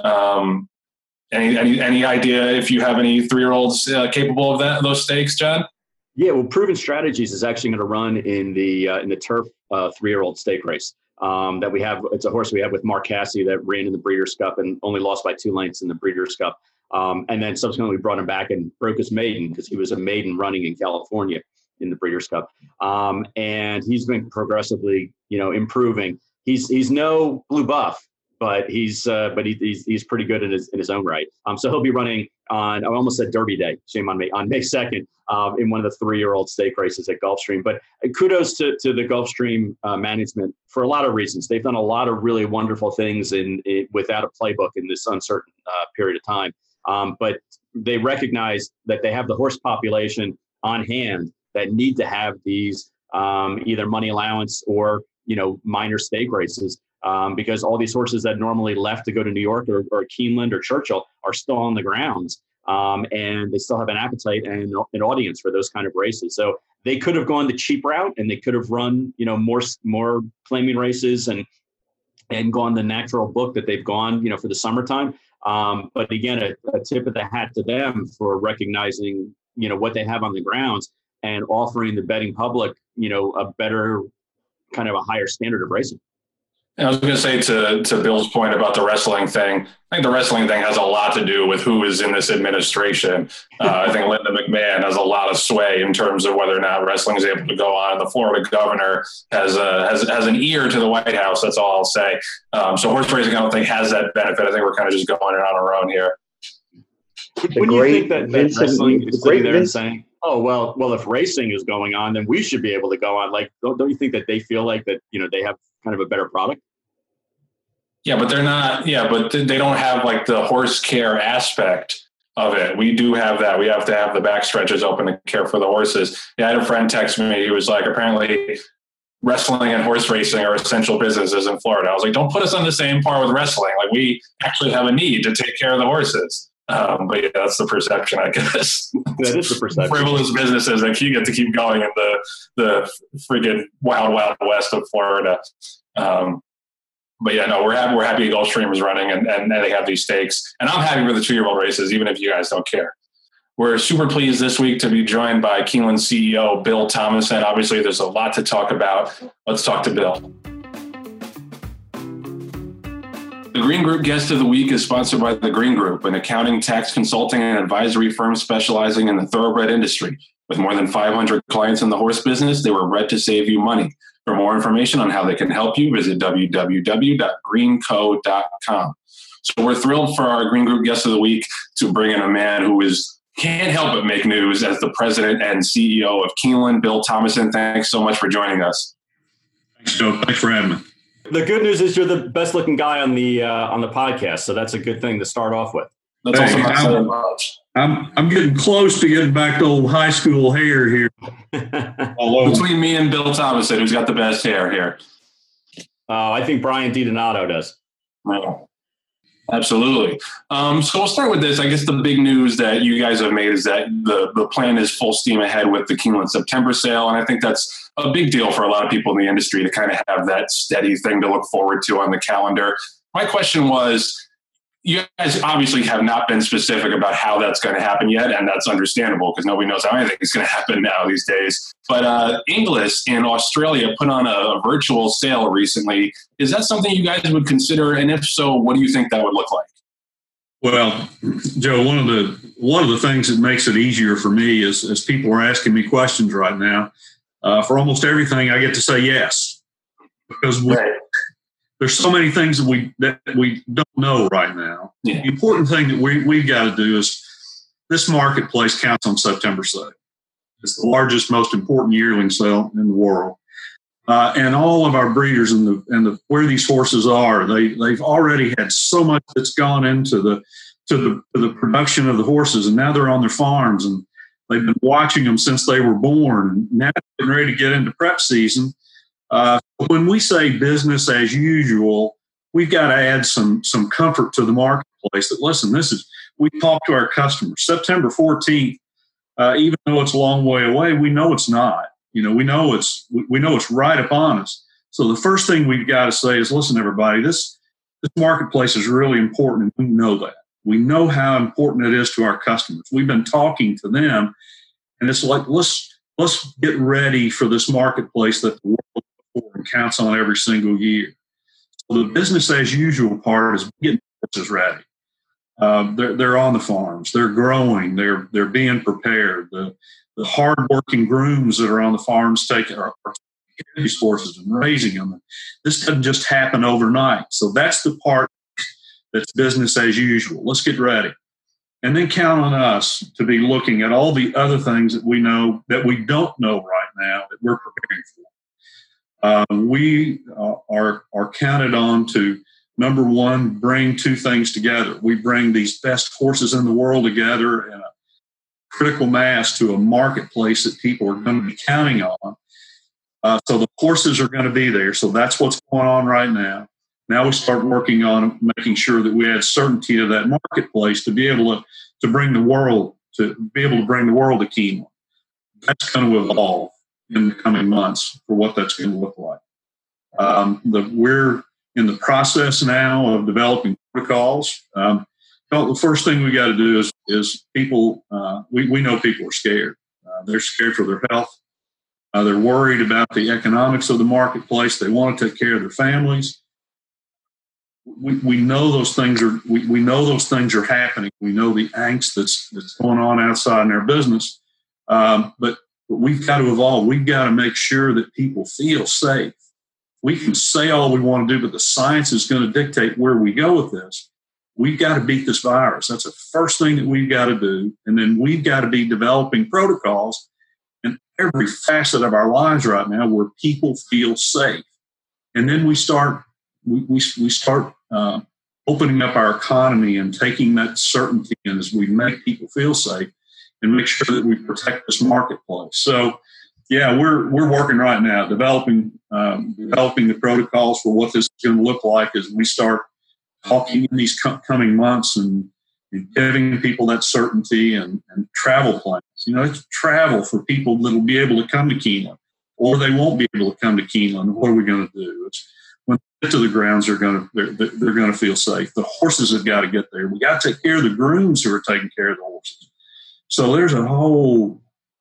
Any idea if you have any 3-year-olds capable of those stakes, John? Yeah, well, Proven Strategies is actually going to run in the turf 3-year-old stake race. That we have. It's a horse we have with Mark Cassidy that ran in the Breeders' Cup and only lost by 2 lengths in the Breeders' Cup. And then subsequently we brought him back and broke his maiden because he was a maiden running in California in the Breeders' Cup. And he's been progressively, improving. He's no Blue Buff, but he's pretty good in his own right. So he'll be running on, I almost said Derby Day, shame on me, on May 2nd in one of the 3-year-old stake races at Gulfstream. But kudos to the Gulfstream management for a lot of reasons. They've done a lot of really wonderful things without a playbook in this uncertain period of time. But they recognize that they have the horse population on hand that need to have these either money allowance or minor stake races. Because all these horses that normally left to go to New York or Keeneland or Churchill are still on the grounds. and they still have an appetite and an audience for those kind of races. So they could have gone the cheap route, and they could have run, more claiming races and gone the natural book that they've gone, for the summertime. But again, a tip of the hat to them for recognizing, what they have on the grounds and offering the betting public, a better kind of a higher standard of racing. I was going to say to Bill's point about the wrestling thing, I think the wrestling thing has a lot to do with who is in this administration. I think Linda McMahon has a lot of sway in terms of whether or not wrestling is able to go on. And the Florida governor has an ear to the White House. That's all I'll say. So horse racing, I don't think has that benefit. I think we're kind of just going on our own here. When you think that wrestling is sitting there and saying, oh, well, if racing is going on, then we should be able to go on. Like, don't you think that they feel like that, they have kind of a better product? Yeah, but they're not. Yeah, but they don't have like the horse care aspect of it. We do have that. We have to have the back stretches open to care for the horses. Yeah, I had a friend text me. He was like, apparently wrestling and horse racing are essential businesses in Florida. I was like, don't put us on the same par with wrestling. Like, we actually have a need to take care of the horses. But yeah, that's the perception, I guess. That is the perception. Frivolous businesses that you get to keep going in the freaking wild, wild west of Florida. But yeah, no, we're happy Gulfstream is running and they have these stakes. And I'm happy for the 2-year-old races, even if you guys don't care. We're super pleased this week to be joined by Keeneland CEO Bill Thomason. Obviously, there's a lot to talk about. Let's talk to Bill. The Green Group Guest of the Week is sponsored by The Green Group, an accounting, tax consulting, and advisory firm specializing in the thoroughbred industry. With more than 500 clients in the horse business, they were bred to save you money. For more information on how they can help you, visit www.greenco.com. So we're thrilled for our Green Group Guest of the Week to bring in a man who can't help but make news as the president and CEO of Keeneland, Bill Thomason. Thanks so much for joining us. Thanks, Joe. Thanks for having me. The good news is you're the best looking guy on the podcast, so that's a good thing to start off with. That's also not saying much. I'm getting close to getting back to old high school hair here. Between me and Bill Thomason, who's got the best hair here? I think Brian DiDonato does. Oh, absolutely. So we'll start with this. I guess the big news that you guys have made is that the plan is full steam ahead with the Keeneland September sale. And I think that's a big deal for a lot of people in the industry to kind of have that steady thing to look forward to on the calendar. My question was, you guys obviously have not been specific about how that's going to happen yet, and that's understandable because nobody knows how anything is going to happen now these days. But Inglis in Australia put on a virtual sale recently. Is that something you guys would consider? And if so, what do you think that would look like? Well, Joe, one of the things that makes it easier for me is, as people are asking me questions right now, for almost everything, I get to say yes, because there's so many things that we don't know right now. Yeah. The important thing that we've got to do is this marketplace counts on September 2nd. It's the largest, most important yearling sale in the world. And all of our breeders and where these horses are, they've already had so much that's gone into the production of the horses, and now they're on their farms and they've been watching them since they were born. Now they're getting ready to get into prep season. When we say business as usual, we've got to add some comfort to the marketplace that, listen, we talk to our customers. September 14th, even though it's a long way away, we know it's not. We know it's right upon us. So the first thing we've got to say is, listen, everybody, this marketplace is really important, and we know that. We know how important it is to our customers. We've been talking to them, and it's like, let's get ready for this marketplace that the world counts on every single year. So the business as usual part is getting horses ready. They're on the farms. They're growing. They're being prepared. The hardworking grooms that are on the farms taking these horses and raising them. This doesn't just happen overnight. So that's the part that's business as usual. Let's get ready. And then count on us to be looking at all the other things that we know that we don't know right now that we're preparing for. We are counted on to, number one, bring two things together. We bring these best horses in the world together in a critical mass to a marketplace that people are going to be counting on. So the horses are going to be there. So that's what's going on right now. Now we start working on making sure that we add certainty to that marketplace to be able to bring the world to Keeneland. That's going to evolve in the coming months for what that's going to look like. We're in the process now of developing protocols. The first thing we got to do is people. We know people are scared. They're scared for their health. They're worried about the economics of the marketplace. They want to take care of their families. We know those things are. We know those things are happening. We know the angst that's going on outside in our business. But we've got to evolve. We've got to make sure that people feel safe. We can say all we want to do, but the science is going to dictate where we go with this. We've got to beat this virus. That's the first thing that we've got to do. And then we've got to be developing protocols in every facet of our lives right now where people feel safe. And then we start opening up our economy and taking that certainty in as we make people feel safe and make sure that we protect this marketplace. So, yeah, we're working right now, developing the protocols for what this is going to look like as we start talking in these coming months and giving people that certainty and travel plans. It's travel for people that will be able to come to Keeneland, or they won't be able to come to Keeneland. What are we going to do? When they get to the grounds, they're going to feel safe. The horses have got to get there. We got to take care of the grooms who are taking care of the horses. So there's a whole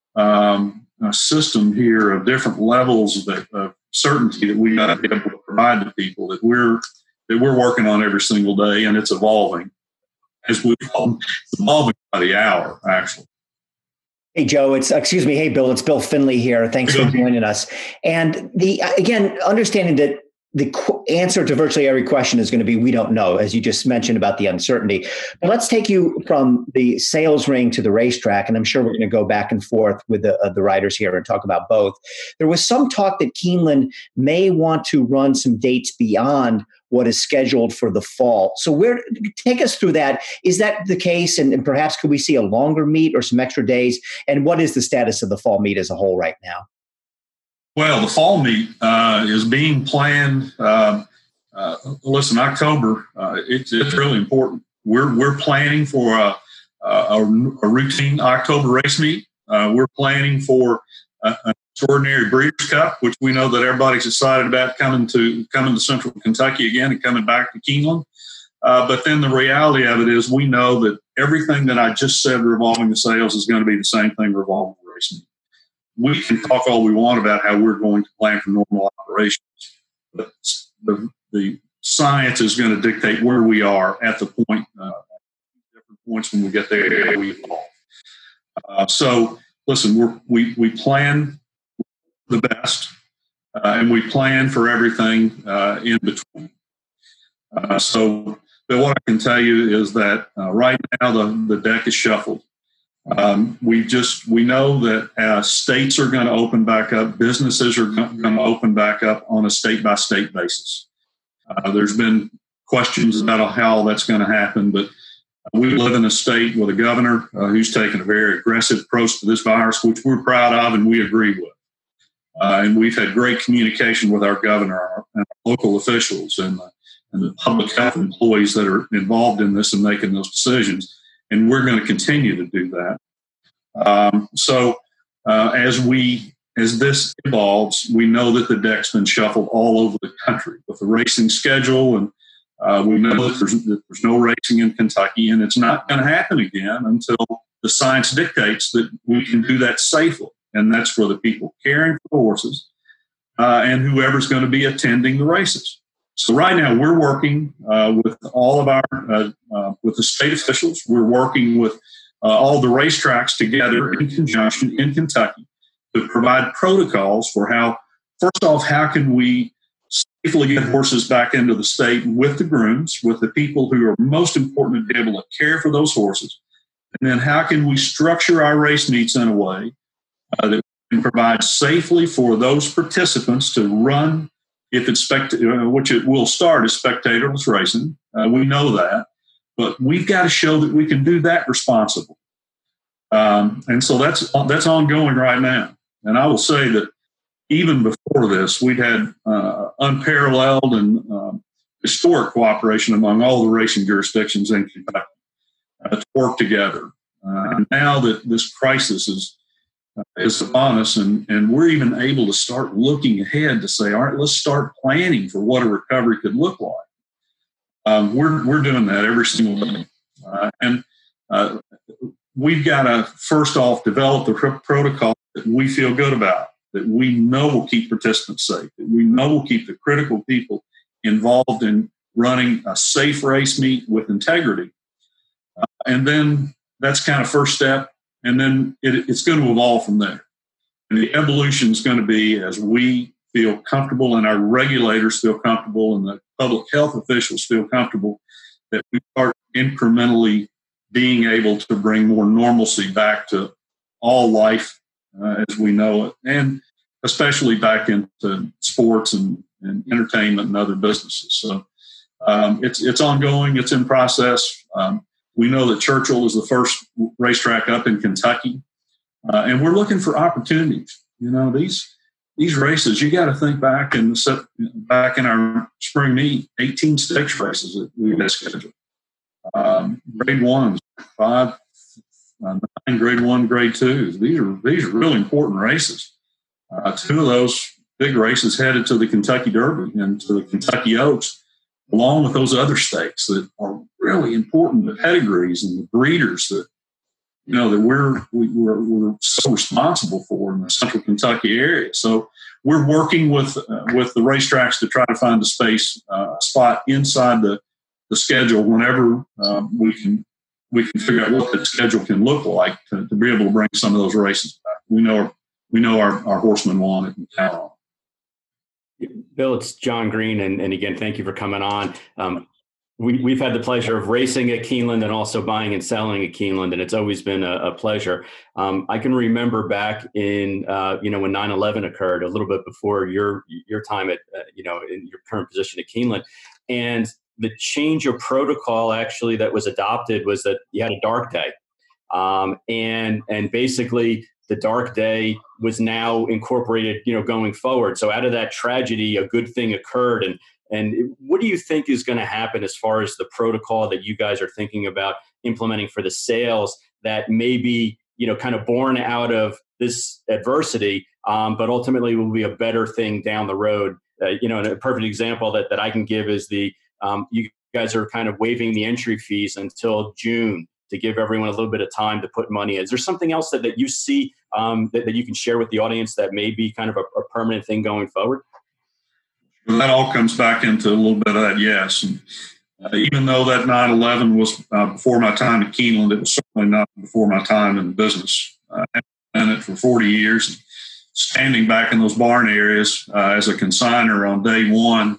system here of different levels of certainty that we got to be able to provide to people that we're working on every single day, and it's evolving as we call it's evolving by the hour, actually. Hey, Joe, hey, Bill, it's Bill Finley here. Thanks for joining us. And again, understanding that the answer to virtually every question is going to be, we don't know, as you just mentioned about the uncertainty. But let's take you from the sales ring to the racetrack. And I'm sure we're going to go back and forth with the writers here and talk about both. There was some talk that Keeneland may want to run some dates beyond what is scheduled for the fall. So take us through that. Is that the case? And perhaps could we see a longer meet or some extra days? And what is the status of the fall meet as a whole right now? Well, the fall meet is being planned. Listen, October, it's really important. We're planning for a routine October race meet. We're planning for an extraordinary Breeders' Cup, which we know that everybody's excited about coming to Central Kentucky again and coming back to Keeneland. But then the reality of it is we know that everything that I just said revolving the sales is going to be the same thing revolving the race meet. We can talk all we want about how we're going to plan for normal operations, but the science is going to dictate where we are at the point, different points when we get there, we evolve. So, listen, we plan the best, and we plan for everything in between. So, but what I can tell you is that right now the deck is shuffled. We know that states are going to open back up. Businesses are going to open back up on a state-by-state basis. There's been questions about how that's going to happen, but we live in a state with a governor who's taken a very aggressive approach to this virus, which we're proud of and we agree with. And we've had great communication with our governor and our local officials and the public health employees that are involved in this and making those decisions. And we're going to continue to do that. So as this evolves, we know that the deck's been shuffled all over the country with the racing schedule, and we know that there's no racing in Kentucky, and it's not going to happen again until the science dictates that we can do that safely. And that's for the people caring for the horses and whoever's going to be attending the races. So right now we're working with all of our, with the state officials. We're working with all the racetracks together in conjunction in Kentucky to provide protocols for how can we safely get horses back into the state with the grooms, with the people who are most important to be able to care for those horses. And then how can we structure our race meets in a way that we can provide safely for those participants to run, if it's which it will start as spectatorless racing. We know that, but we've got to show that we can do that responsibly. And so that's ongoing right now. And I will say that even before this, we'd had unparalleled and historic cooperation among all the racing jurisdictions in Kentucky to work together. And now that this crisis is upon us, and we're even able to start looking ahead to say, all right, let's start planning for what a recovery could look like. We're doing that every single day. And we've got to, first off, develop the protocol that we feel good about, that we know will keep participants safe, that we know will keep the critical people involved in running a safe race meet with integrity. And then that's kind of first step. And then it's going to evolve from there. And the evolution is going to be as we feel comfortable and our regulators feel comfortable and the public health officials feel comfortable that we start incrementally being able to bring more normalcy back to all life as we know it, and especially back into sports and entertainment and other businesses. So it's ongoing. It's in process. We know that Churchill is the first racetrack up in Kentucky, and we're looking for opportunities. You know, these races, you got to think back in our spring meet, 18 stakes races that we had scheduled. Grade 1s, 5, 9 grade 1, grade 2s. These are really important races. 2 of those big races headed to the Kentucky Derby and to the Kentucky Oaks, along with those other stakes that are really important, the pedigrees and the breeders that, you know, that we're so responsible for in the central Kentucky area. So we're working with the racetracks to try to find a spot inside the schedule whenever we can figure out what the schedule can look like to be able to bring some of those races back. We know our horsemen want it and count on it. Bill, it's John Green, and again, thank you for coming on. We've had the pleasure of racing at Keeneland and also buying and selling at Keeneland, and it's always been a pleasure. I can remember back in when 9/11 occurred, a little bit before your time at in your current position at Keeneland, and the change of protocol actually that was adopted was that you had a dark day, and basically the dark day was now incorporated, going forward. So out of that tragedy, a good thing occurred. And what do you think is going to happen as far as the protocol that you guys are thinking about implementing for the sales that may be, kind of born out of this adversity, but ultimately will be a better thing down the road? And a perfect example that I can give is you guys are kind of waiving the entry fees until June to give everyone a little bit of time to put money in. Is there something else that you see that you can share with the audience that may be kind of a permanent thing going forward? That all comes back into a little bit of that, yes. And, even though that 9/11 was before my time at Keeneland, it was certainly not before my time in the business. I've done it for 40 years. Standing back in those barn areas as a consignor on day one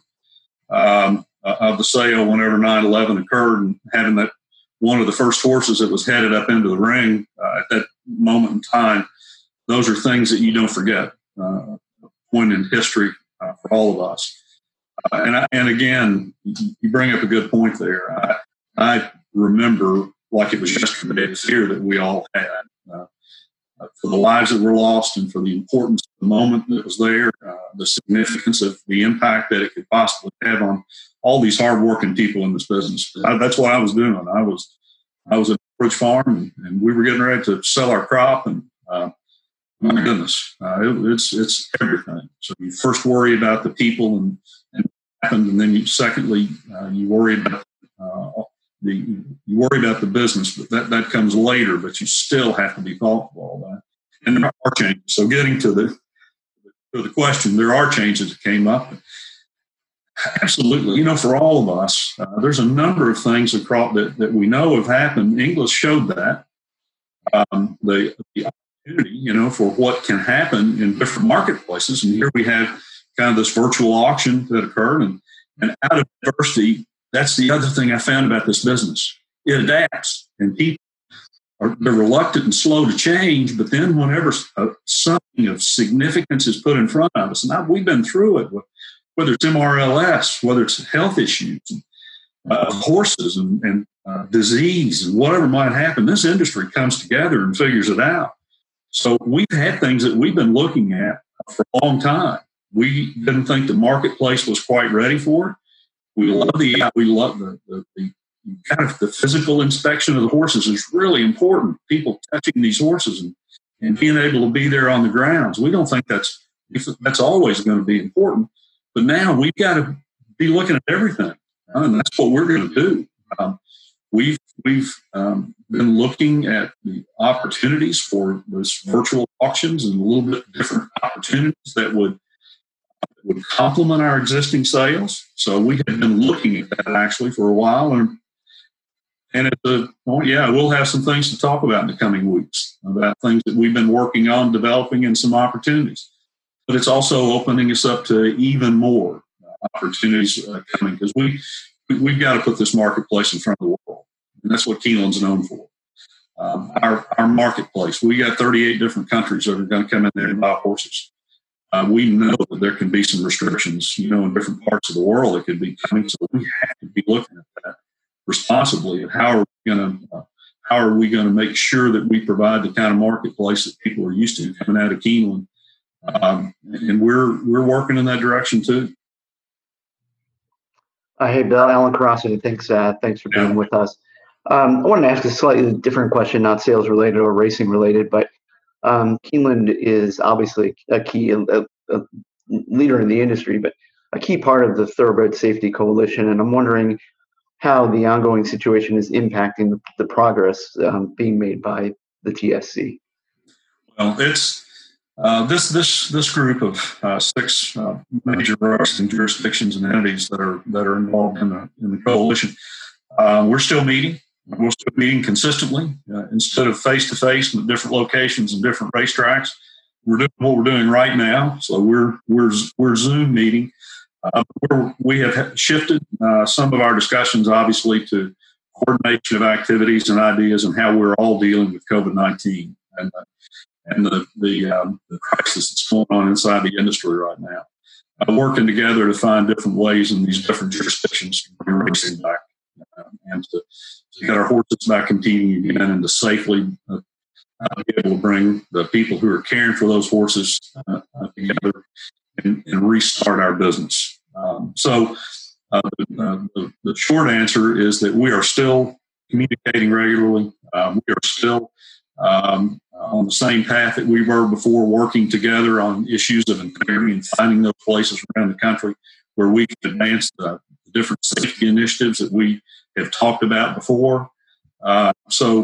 of the sale whenever 9/11 occurred, and having that one of the first horses that was headed up into the ring at that moment in time, those are things that you don't forget. A point in history for all of us. And again, you bring up a good point there. I remember like it was yesterday the fear that we all had for the lives that were lost and for the importance of the moment that was there, the significance of the impact that it could possibly have on all these hardworking people in this business. That's what I was doing. I was at Bridge Farm, and we were getting ready to sell our crop, and my goodness, it's everything. So you first worry about the people and what happened, and then secondly you worry about the business, but that comes later. But you still have to be thoughtful of that. And there are changes. So getting to the question, there are changes that came up. Absolutely. For all of us, there's a number of things that we know have happened. English showed that. The opportunity, for what can happen in different marketplaces. And here we have kind of this virtual auction that occurred. And out of adversity, that's the other thing I found about this business. It adapts, and people they're reluctant and slow to change. But then whenever something of significance is put in front of us, and we've been through it, whether it's MRLS, whether it's health issues, horses and disease and whatever might happen, this industry comes together and figures it out. So we've had things that we've been looking at for a long time. We didn't think the marketplace was quite ready for it. we love the kind of the physical inspection of the horses is really important. People touching these horses and being able to be there on the grounds. We don't think that's always going to be important, but now we've got to be looking at everything, and that's what we're going to do. We've been looking at the opportunities for those virtual auctions and a little bit different opportunities that would complement our existing sales. So we have been looking at that actually for a while, and we'll have some things to talk about in the coming weeks about things that we've been working on, developing, and some opportunities. But it's also opening us up to even more opportunities coming, because we've got to put this marketplace in front of the world, and that's what Keeneland's known for. Our marketplace. We got 38 different countries that are going to come in there and buy horses. We know that there can be some restrictions, in different parts of the world that could be coming. So we have to be looking at that responsibly, and how are we going to make sure that we provide the kind of marketplace that people are used to coming out of Keeneland, and we're working in that direction too. Hey, Bill, Alan Carrasco, thanks for being with us. I wanted to ask a slightly different question, not sales related or racing related, but Keeneland is obviously a key a leader in the industry, but a key part of the Thoroughbred Safety Coalition, and I'm wondering how the ongoing situation is impacting the progress being made by the TSC. Well, it's this group of 6 major racing jurisdictions and entities that are involved in the coalition. We're still meeting. We're still meeting consistently instead of face to face in different locations and different racetracks. We're doing what we're doing right now. So we're Zoom meeting. We have shifted some of our discussions, obviously, to coordination of activities and ideas and how we're all dealing with COVID-19 and the crisis that's going on inside the industry right now. Working together to find different ways in these different jurisdictions to bring racing back and to get our horses back competing again, and to safely be able to bring the people who are caring for those horses together and restart our business. So the short answer is that we are still communicating regularly. We are still on the same path that we were before, working together on issues of integrity and finding those places around the country where we can advance the different safety initiatives that we have talked about before. But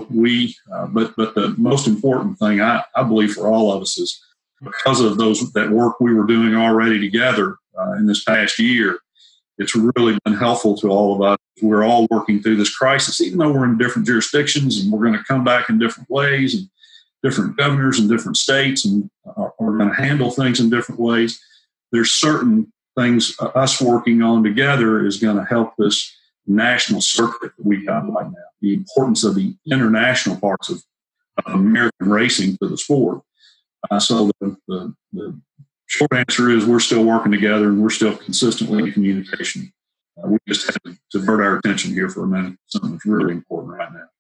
the most important thing I believe for all of us is, because of that work we were doing already together in this past year, it's really been helpful to all of us. We're all working through this crisis, even though we're in different jurisdictions and we're going to come back in different ways, and different governors in different states and are going to handle things in different ways. There's certain things us working on together is going to help this national circuit that we got right now. The importance of the international parts of American racing to the sport. So the short answer is we're still working together and we're still consistently in communication. We just have to divert our attention here for a minute. Something that's really important right now.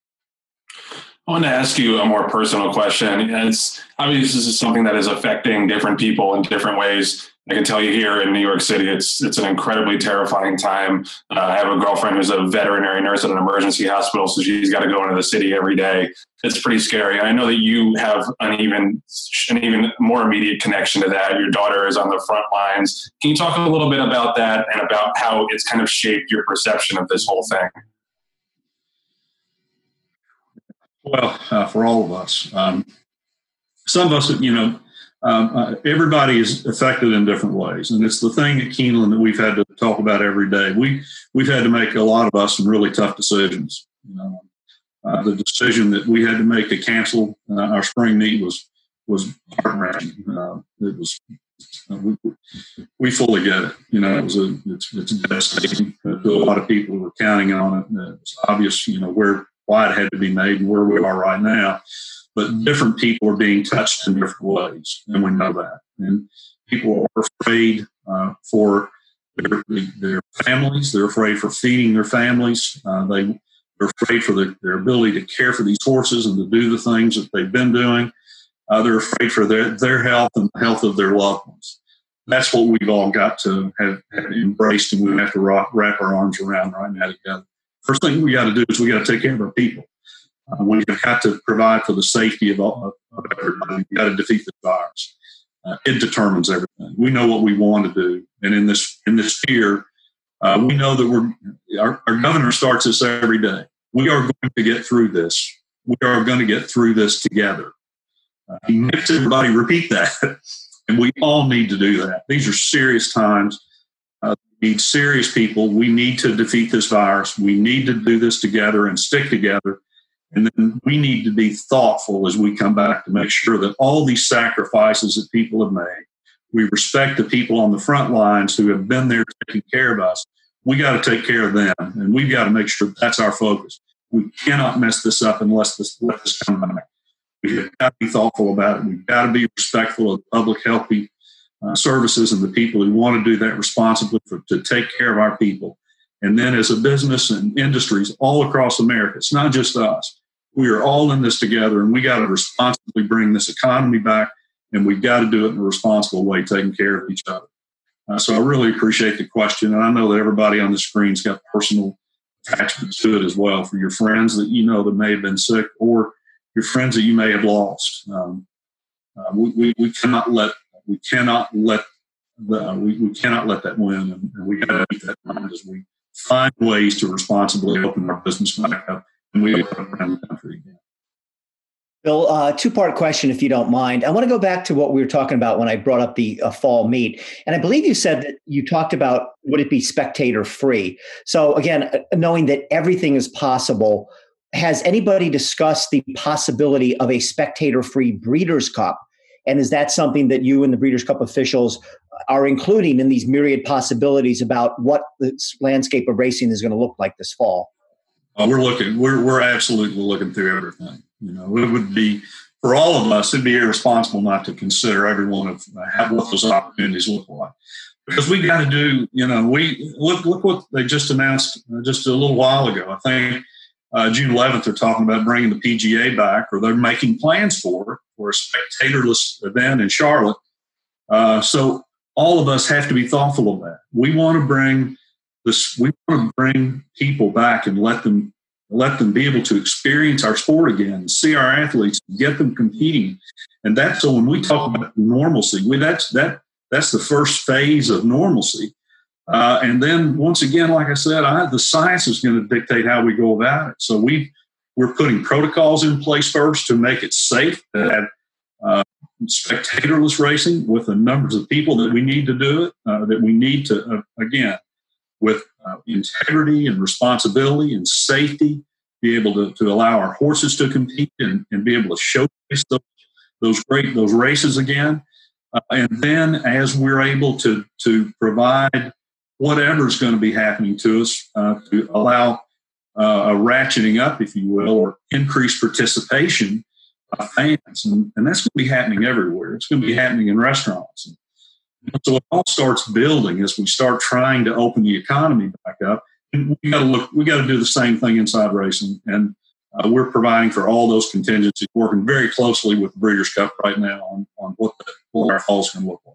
I want to ask you a more personal question. It's obviously this is something that is affecting different people in different ways. I can tell you here in New York City, it's an incredibly terrifying time. I have a girlfriend who's a veterinary nurse at an emergency hospital, so she's got to go into the city every day. It's pretty scary. And I know that you have an even more immediate connection to that. Your daughter is on the front lines. Can you talk a little bit about that and about how it's kind of shaped your perception of this whole thing? Well, for all of us, some of us, everybody is affected in different ways, and it's the thing at Keeneland that we've had to talk about every day. We've had to make, a lot of us, some really tough decisions. The decision that we had to make to cancel our spring meet was heart-wrenching. We fully get it. It's devastating to a lot of people who were counting on it. It's obvious, why it had to be made and where we are right now. But different people are being touched in different ways, and we know that. And people are afraid for their families. They're afraid for feeding their families. They're afraid for their ability to care for these horses and to do the things that they've been doing. They're afraid for their health and the health of their loved ones. that's what we've all got to have embraced, and we have to wrap our arms around right now together. First thing we got to do is we got to take care of our people. We've got to provide for the safety of everybody. We've got to defeat the virus. It determines everything. We know what we want to do, and in this year, we know that our governor starts this every day. We are going to get through this. We are going to get through this together. He makes everybody repeat that, and we all need to do that. These are serious times. We need serious people. We need to defeat this virus. We need to do this together and stick together. And then we need to be thoughtful as we come back to make sure that all these sacrifices that people have made, we respect the people on the front lines who have been there taking care of us. We got to take care of them, and we've got to make sure that's our focus. We cannot mess this up unless let this come back. We've got to be thoughtful about it. We've got to be respectful of public health services and the people who want to do that responsibly to take care of our people. And then as a business and industries all across America, it's not just us. We are all in this together, and we got to responsibly bring this economy back, and we've got to do it in a responsible way, taking care of each other. So I really appreciate the question, and I know that everybody on the screen's got personal attachments to it as well, for your friends that you know that may have been sick or your friends that you may have lost. We cannot let that win, and we got to keep that in mind as we find ways to responsibly open our business back up, and we open around the country again. Bill, two-part question, if you don't mind. I want to go back to what we were talking about when I brought up the fall meet. And I believe you said that you talked about, would it be spectator-free? So again, knowing that everything is possible, has anybody discussed the possibility of a spectator-free Breeders' Cup? And is that something that you and the Breeders' Cup officials are including in these myriad possibilities about what the landscape of racing is going to look like this fall? We're absolutely looking through everything. You know, it would be, for all of us, it'd be irresponsible not to consider every one of what those opportunities look like. Because we got to do, you know, we look what they just announced just a little while ago. I think June 11th, they're talking about bringing the PGA back, or they're making plans for a spectatorless event in Charlotte. So all of us have to be thoughtful of that. We want to bring people back and let them be able to experience our sport again, see our athletes, get them competing. And that's, so when we talk about normalcy, that's the first phase of normalcy. And then once again, like I said, the science is going to dictate how we go about it. So we're putting protocols in place first to make it safe to have spectatorless racing with the numbers of people that we need to do it, that we need to, again, with integrity and responsibility and safety, be able to allow our horses to compete and be able to showcase those races again. And then as we're able to provide whatever's going to be happening to us, to allow a ratcheting up, if you will, or increased participation by fans. And that's going to be happening everywhere. It's going to be happening in restaurants. So it all starts building as we start trying to open the economy back up. And we got to do the same thing inside racing. And we're providing for all those contingencies, working very closely with the Breeders' Cup right now on what our fall's going to look like.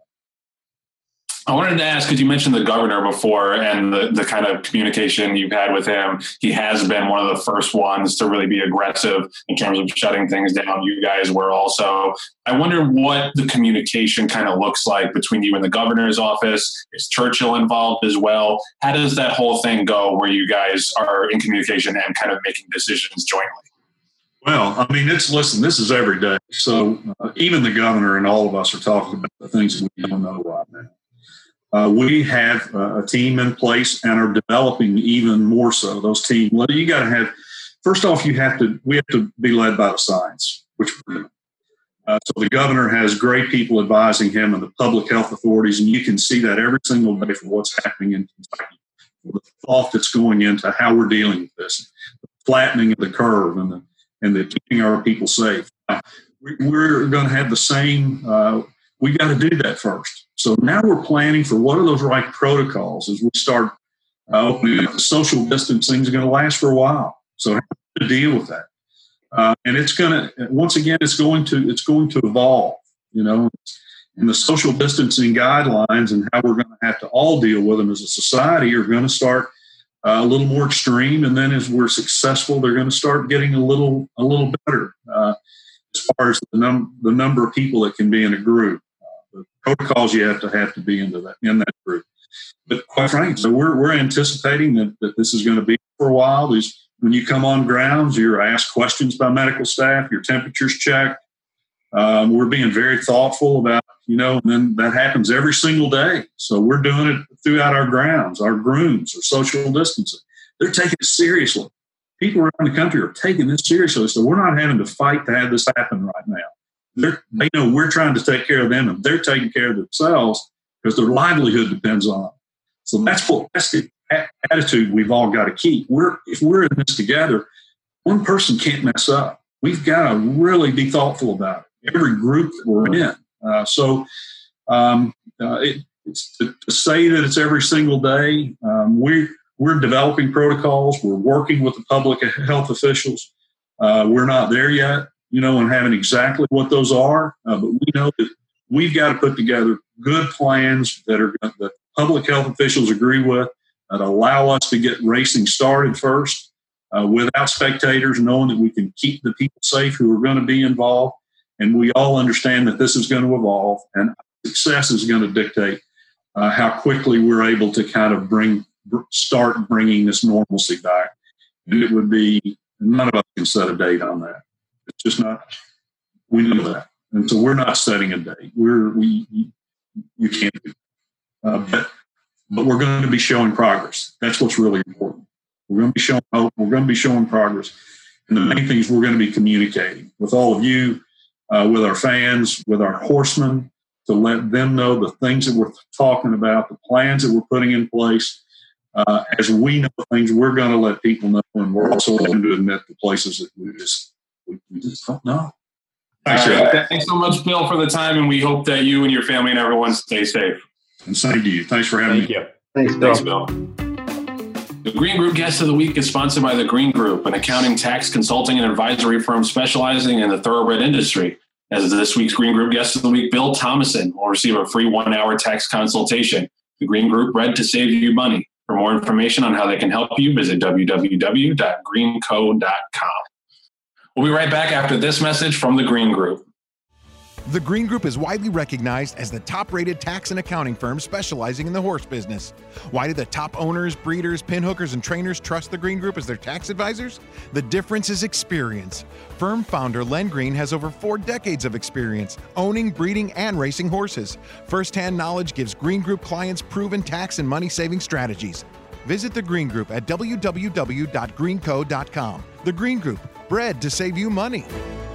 I wanted to ask, because you mentioned the governor before and the kind of communication you've had with him. He has been one of the first ones to really be aggressive in terms of shutting things down. You guys were also. I wonder what the communication kind of looks like between you and the governor's office. Is Churchill involved as well? How does that whole thing go where you guys are in communication and kind of making decisions jointly? Well, I mean, this is every day. So even the governor and all of us are talking about the things that we don't know right now. We have a team in place and are developing even more so. Those teams, you got to have, first off, we have to be led by the science, which we're doing. So the governor has great people advising him and the public health authorities, and you can see that every single day for what's happening in Kentucky, the thought that's going into how we're dealing with this, the flattening of the curve and the keeping our people safe. We're going to have the same, we got to do that first. So now we're planning for what are those right protocols as we start opening up. The social distancing is going to last for a while. So how to deal with that? And it's going to, once again, it's going to evolve, you know, And the social distancing guidelines and how we're going to have to all deal with them as a society are going to start a little more extreme. And then as we're successful, they're going to start getting a little better as far as the number of people that can be in a group. The protocols you have to be in that group. But quite frankly, so we're anticipating that this is going to be for a while. When you come on grounds, you're asked questions by medical staff, your temperature's checked. We're being very thoughtful about, and then that happens every single day. So we're doing it throughout our grounds, our grooms, our social distancing. They're taking it seriously. People around the country are taking this seriously. So we're not having to fight to have this happen right now. They know we're trying to take care of them, and they're taking care of themselves because their livelihood depends on it. So that's the attitude we've all got to keep. If we're in this together, one person can't mess up. We've got to really be thoughtful about it. Every group that we're in. It's to say that it's every single day. We're developing protocols. We're working with the public health officials. We're not there yet, and having exactly what those are. But we know that we've got to put together good plans that public health officials agree with, that allow us to get racing started first without spectators, knowing that we can keep the people safe who are going to be involved. And we all understand that this is going to evolve, and success is going to dictate how quickly we're able to kind of start bringing this normalcy back. And it would be, none of us can set a date on that. It's just not, we know that. And so we're not setting a date. You can't do that. But we're going to be showing progress. That's what's really important. We're going to be showing hope. We're going to be showing progress. And the main thing is we're going to be communicating with all of you, with our fans, with our horsemen, to let them know the things that we're talking about, the plans that we're putting in place. As we know things, we're going to let people know, and we're also going to admit the places that we just don't know. Thanks so much, Bill, for the time, and we hope that you and your family and everyone stay safe. And same to you. Thanks for having me. Thanks, Bill. Thanks, Bill. The Green Group Guest of the Week is sponsored by The Green Group, an accounting, tax, consulting, and advisory firm specializing in the thoroughbred industry. As this week's Green Group Guest of the Week, Bill Thomason will receive a free 1-hour tax consultation. The Green Group, bred to save you money. For more information on how they can help you, visit www.greenco.com. We'll be right back after this message from The Green Group. The Green Group is widely recognized as the top-rated tax and accounting firm specializing in the horse business. Why do the top owners, breeders, pinhookers, and trainers trust the Green Group as their tax advisors? The difference is experience. Firm founder Len Green has over 4 decades of experience owning, breeding, and racing horses. First-hand knowledge gives Green Group clients proven tax and money-saving strategies. Visit The Green Group at www.greenco.com. The Green Group, bred to save you money.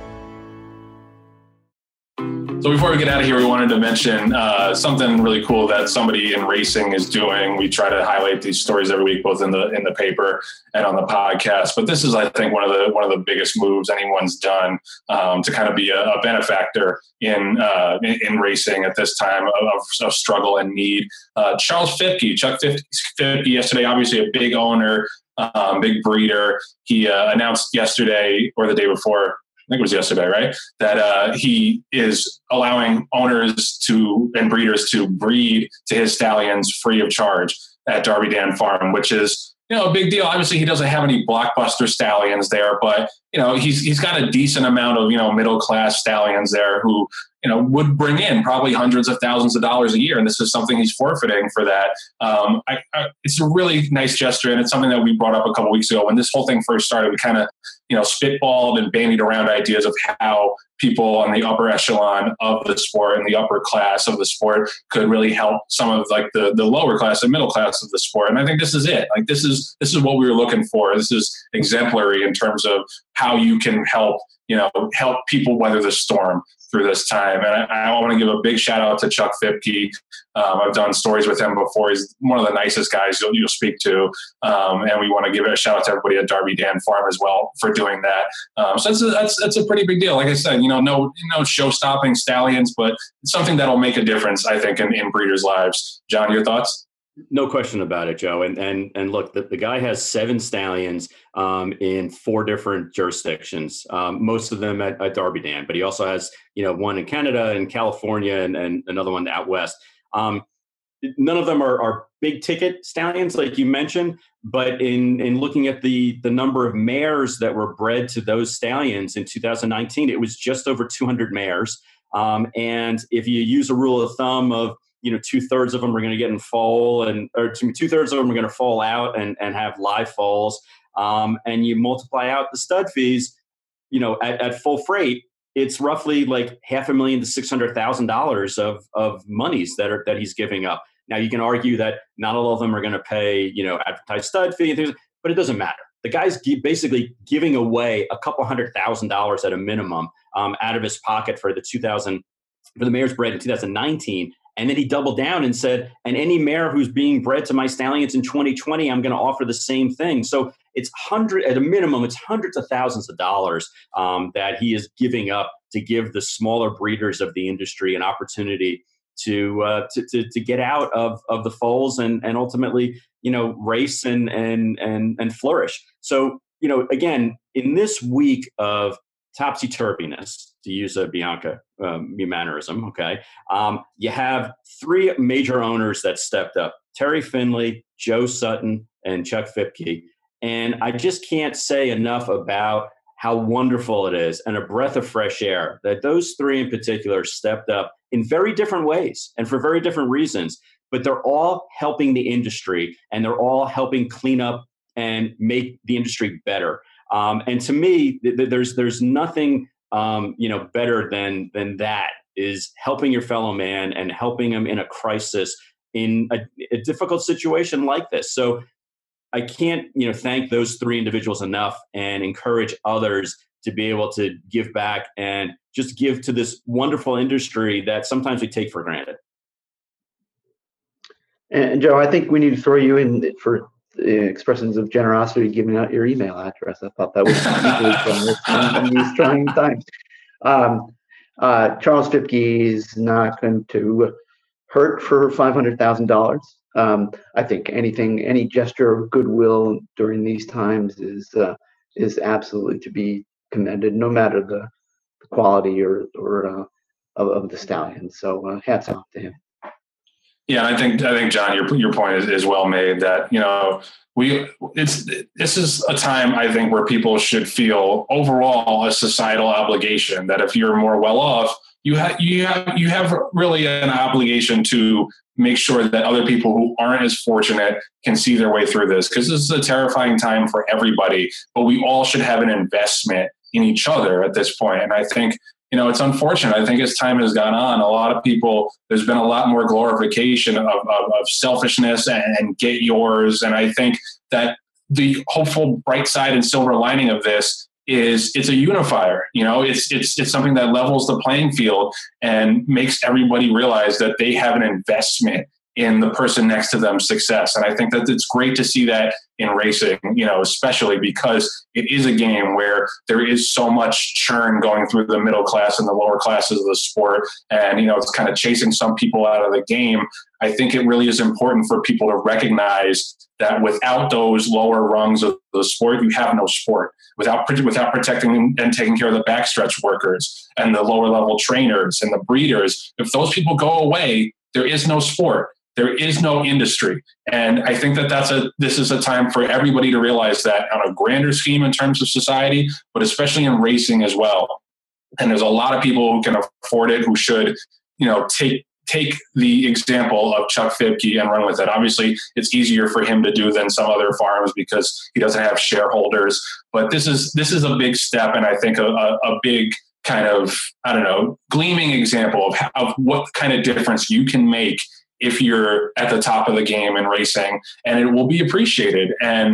So before we get out of here, we wanted to mention something really cool that somebody in racing is doing. We try to highlight these stories every week, both in the paper and on the podcast. But this is, I think, one of the biggest moves anyone's done to kind of be a benefactor in racing at this time of struggle and need. Charles Fittke, Chuck Fittke, yesterday, obviously a big owner, big breeder. He announced yesterday or the day before, I think it was yesterday, right? That he is allowing owners and breeders to breed to his stallions free of charge at Darby Dan Farm, which is, a big deal. Obviously, he doesn't have any blockbuster stallions there, but he's got a decent amount of middle class stallions there who would bring in probably hundreds of thousands of dollars a year, and this is something he's forfeiting for that. It's a really nice gesture, and it's something that we brought up a couple weeks ago when this whole thing first started. We kind of spitballed and bandied around ideas of how people on the upper echelon of the sport and the upper class of the sport could really help some of the lower class and middle class of the sport. And I think this is it. This is what we were looking for. This is exemplary in terms of how you can help people weather the storm through this time. And I want to give a big shout out to Chuck Fittke. I've done stories with him before. He's one of the nicest guys you'll speak to. And we want to give a shout out to everybody at Darby Dan Farm as well for doing that. So that's a pretty big deal. Like I said, no show-stopping stallions, but it's something that'll make a difference, I think, in breeders' lives. John, your thoughts? No question about it, Joe. And look, the guy has 7 stallions in 4 different jurisdictions, most of them at Derby Dam, but he also has, one in Canada and California and another one out west. None of them are big ticket stallions, like you mentioned, but in looking at the number of mares that were bred to those stallions in 2019, it was just over 200 mares. And if you use a rule of thumb of 2/3 of them are going to get in foal, or 2/3 of them are going to fall out and have live foals, and you multiply out the stud fees, at full freight, it's roughly like $500,000 to $600,000 of monies that he's giving up. Now you can argue that not all of them are going to pay, advertised stud fee and things, but it doesn't matter. The guy's basically giving away a couple $100,000 at a minimum out of his pocket for the mares bred in 2019. And then he doubled down and said, and any mare who's being bred to my stallions in 2020, I'm going to offer the same thing. So it's at a minimum, it's hundreds of thousands of dollars that he is giving up to give the smaller breeders of the industry an opportunity to get out of the foals and ultimately, race and flourish. So, again, in this week of topsy-turviness, to use a Bianca mannerism, okay, you have 3 major owners that stepped up: Terry Finley, Joe Sutton, and Chuck Phipke. And I just can't say enough about how wonderful it is and a breath of fresh air that those 3 in particular stepped up in very different ways and for very different reasons, but they're all helping the industry and they're all helping clean up and make the industry better. And to me, there's nothing better than that, is helping your fellow man and helping him in a crisis, in a difficult situation like this. So I can't, thank those 3 individuals enough and encourage others to be able to give back and just give to this wonderful industry that sometimes we take for granted. And Joe, I think we need to throw you in for expressions of generosity, giving out your email address. I thought that was equally generous in these trying times. Charles Phipke is not going to hurt for $500,000. I think any gesture of goodwill during these times is absolutely to be commended, no matter the quality or of the stallion. So hats off to him. Yeah, I think John, your point is well made. That this is a time, I think, where people should feel overall a societal obligation that if you're more well off, you have really an obligation to make sure that other people who aren't as fortunate can see their way through this, because this is a terrifying time for everybody. But we all should have an investment in each other at this point. And I think, it's unfortunate. I think as time has gone on, a lot of people, there's been a lot more glorification of selfishness and get yours. And I think that the hopeful bright side and silver lining of this is it's a unifier. It's something that levels the playing field and makes everybody realize that they have an investment in the person next to them's success. And I think that it's great to see that in racing, especially because it is a game where there is so much churn going through the middle class and the lower classes of the sport. And, it's kind of chasing some people out of the game. I think it really is important for people to recognize that without those lower rungs of the sport, you have no sport. Without protecting and taking care of the backstretch workers and the lower level trainers and the breeders, if those people go away, there is no sport. There is no industry. And I think that this is a time for everybody to realize that on a grander scheme in terms of society, but especially in racing as well. And there's a lot of people who can afford it, who should, take the example of Chuck Phipke and run with it. Obviously, it's easier for him to do than some other farms because he doesn't have shareholders. But this is a big step, and I think a big kind of, gleaming example of what kind of difference you can make if you're at the top of the game in racing, and it will be appreciated. And,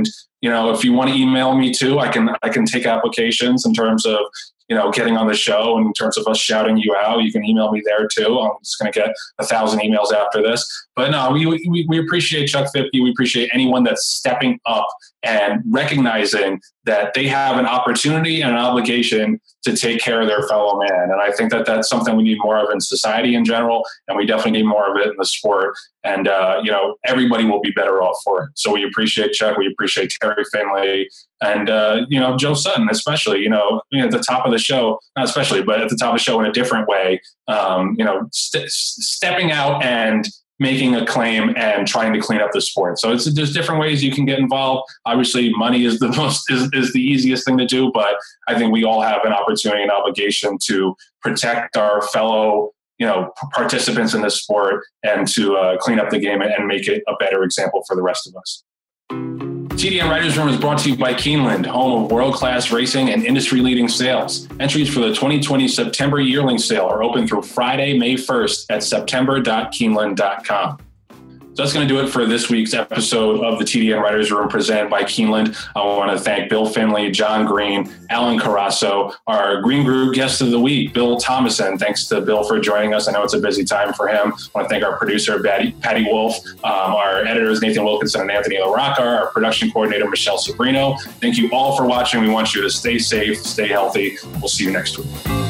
if you want to email me too, I can take applications in terms of, getting on the show, and in terms of us shouting you out. You can email me there too. I'm just going to get 1,000 emails after this. But no, we appreciate Chuck 50. We appreciate anyone that's stepping up and recognizing that they have an opportunity and an obligation to take care of their fellow man. And I think that that's something we need more of in society in general, and we definitely need more of it in the sport. And, everybody will be better off for it. So we appreciate Chuck. We appreciate Terry Finley and, Joe Sutton, especially, at the top of the show, not especially, but at the top of the show in a different way, stepping out and making a claim and trying to clean up the sport. So there's different ways you can get involved. Obviously, money is the easiest thing to do, but I think we all have an opportunity and obligation to protect our fellow, participants in this sport and to clean up the game and make it a better example for the rest of us. TDN Writers Room is brought to you by Keeneland, home of world-class racing and industry-leading sales. Entries for the 2020 September yearling sale are open through Friday, May 1st at september.keeneland.com. So that's going to do it for this week's episode of the TDN Writers Room presented by Keeneland. I want to thank Bill Finley, John Green, Alan Carasso, our Green Group guest of the week, Bill Thomason. Thanks to Bill for joining us. I know it's a busy time for him. I want to thank our producer, Patty Wolf, our editors, Nathan Wilkinson and Anthony LaRocca, our production coordinator, Michelle Sabrino. Thank you all for watching. We want you to stay safe, stay healthy. We'll see you next week.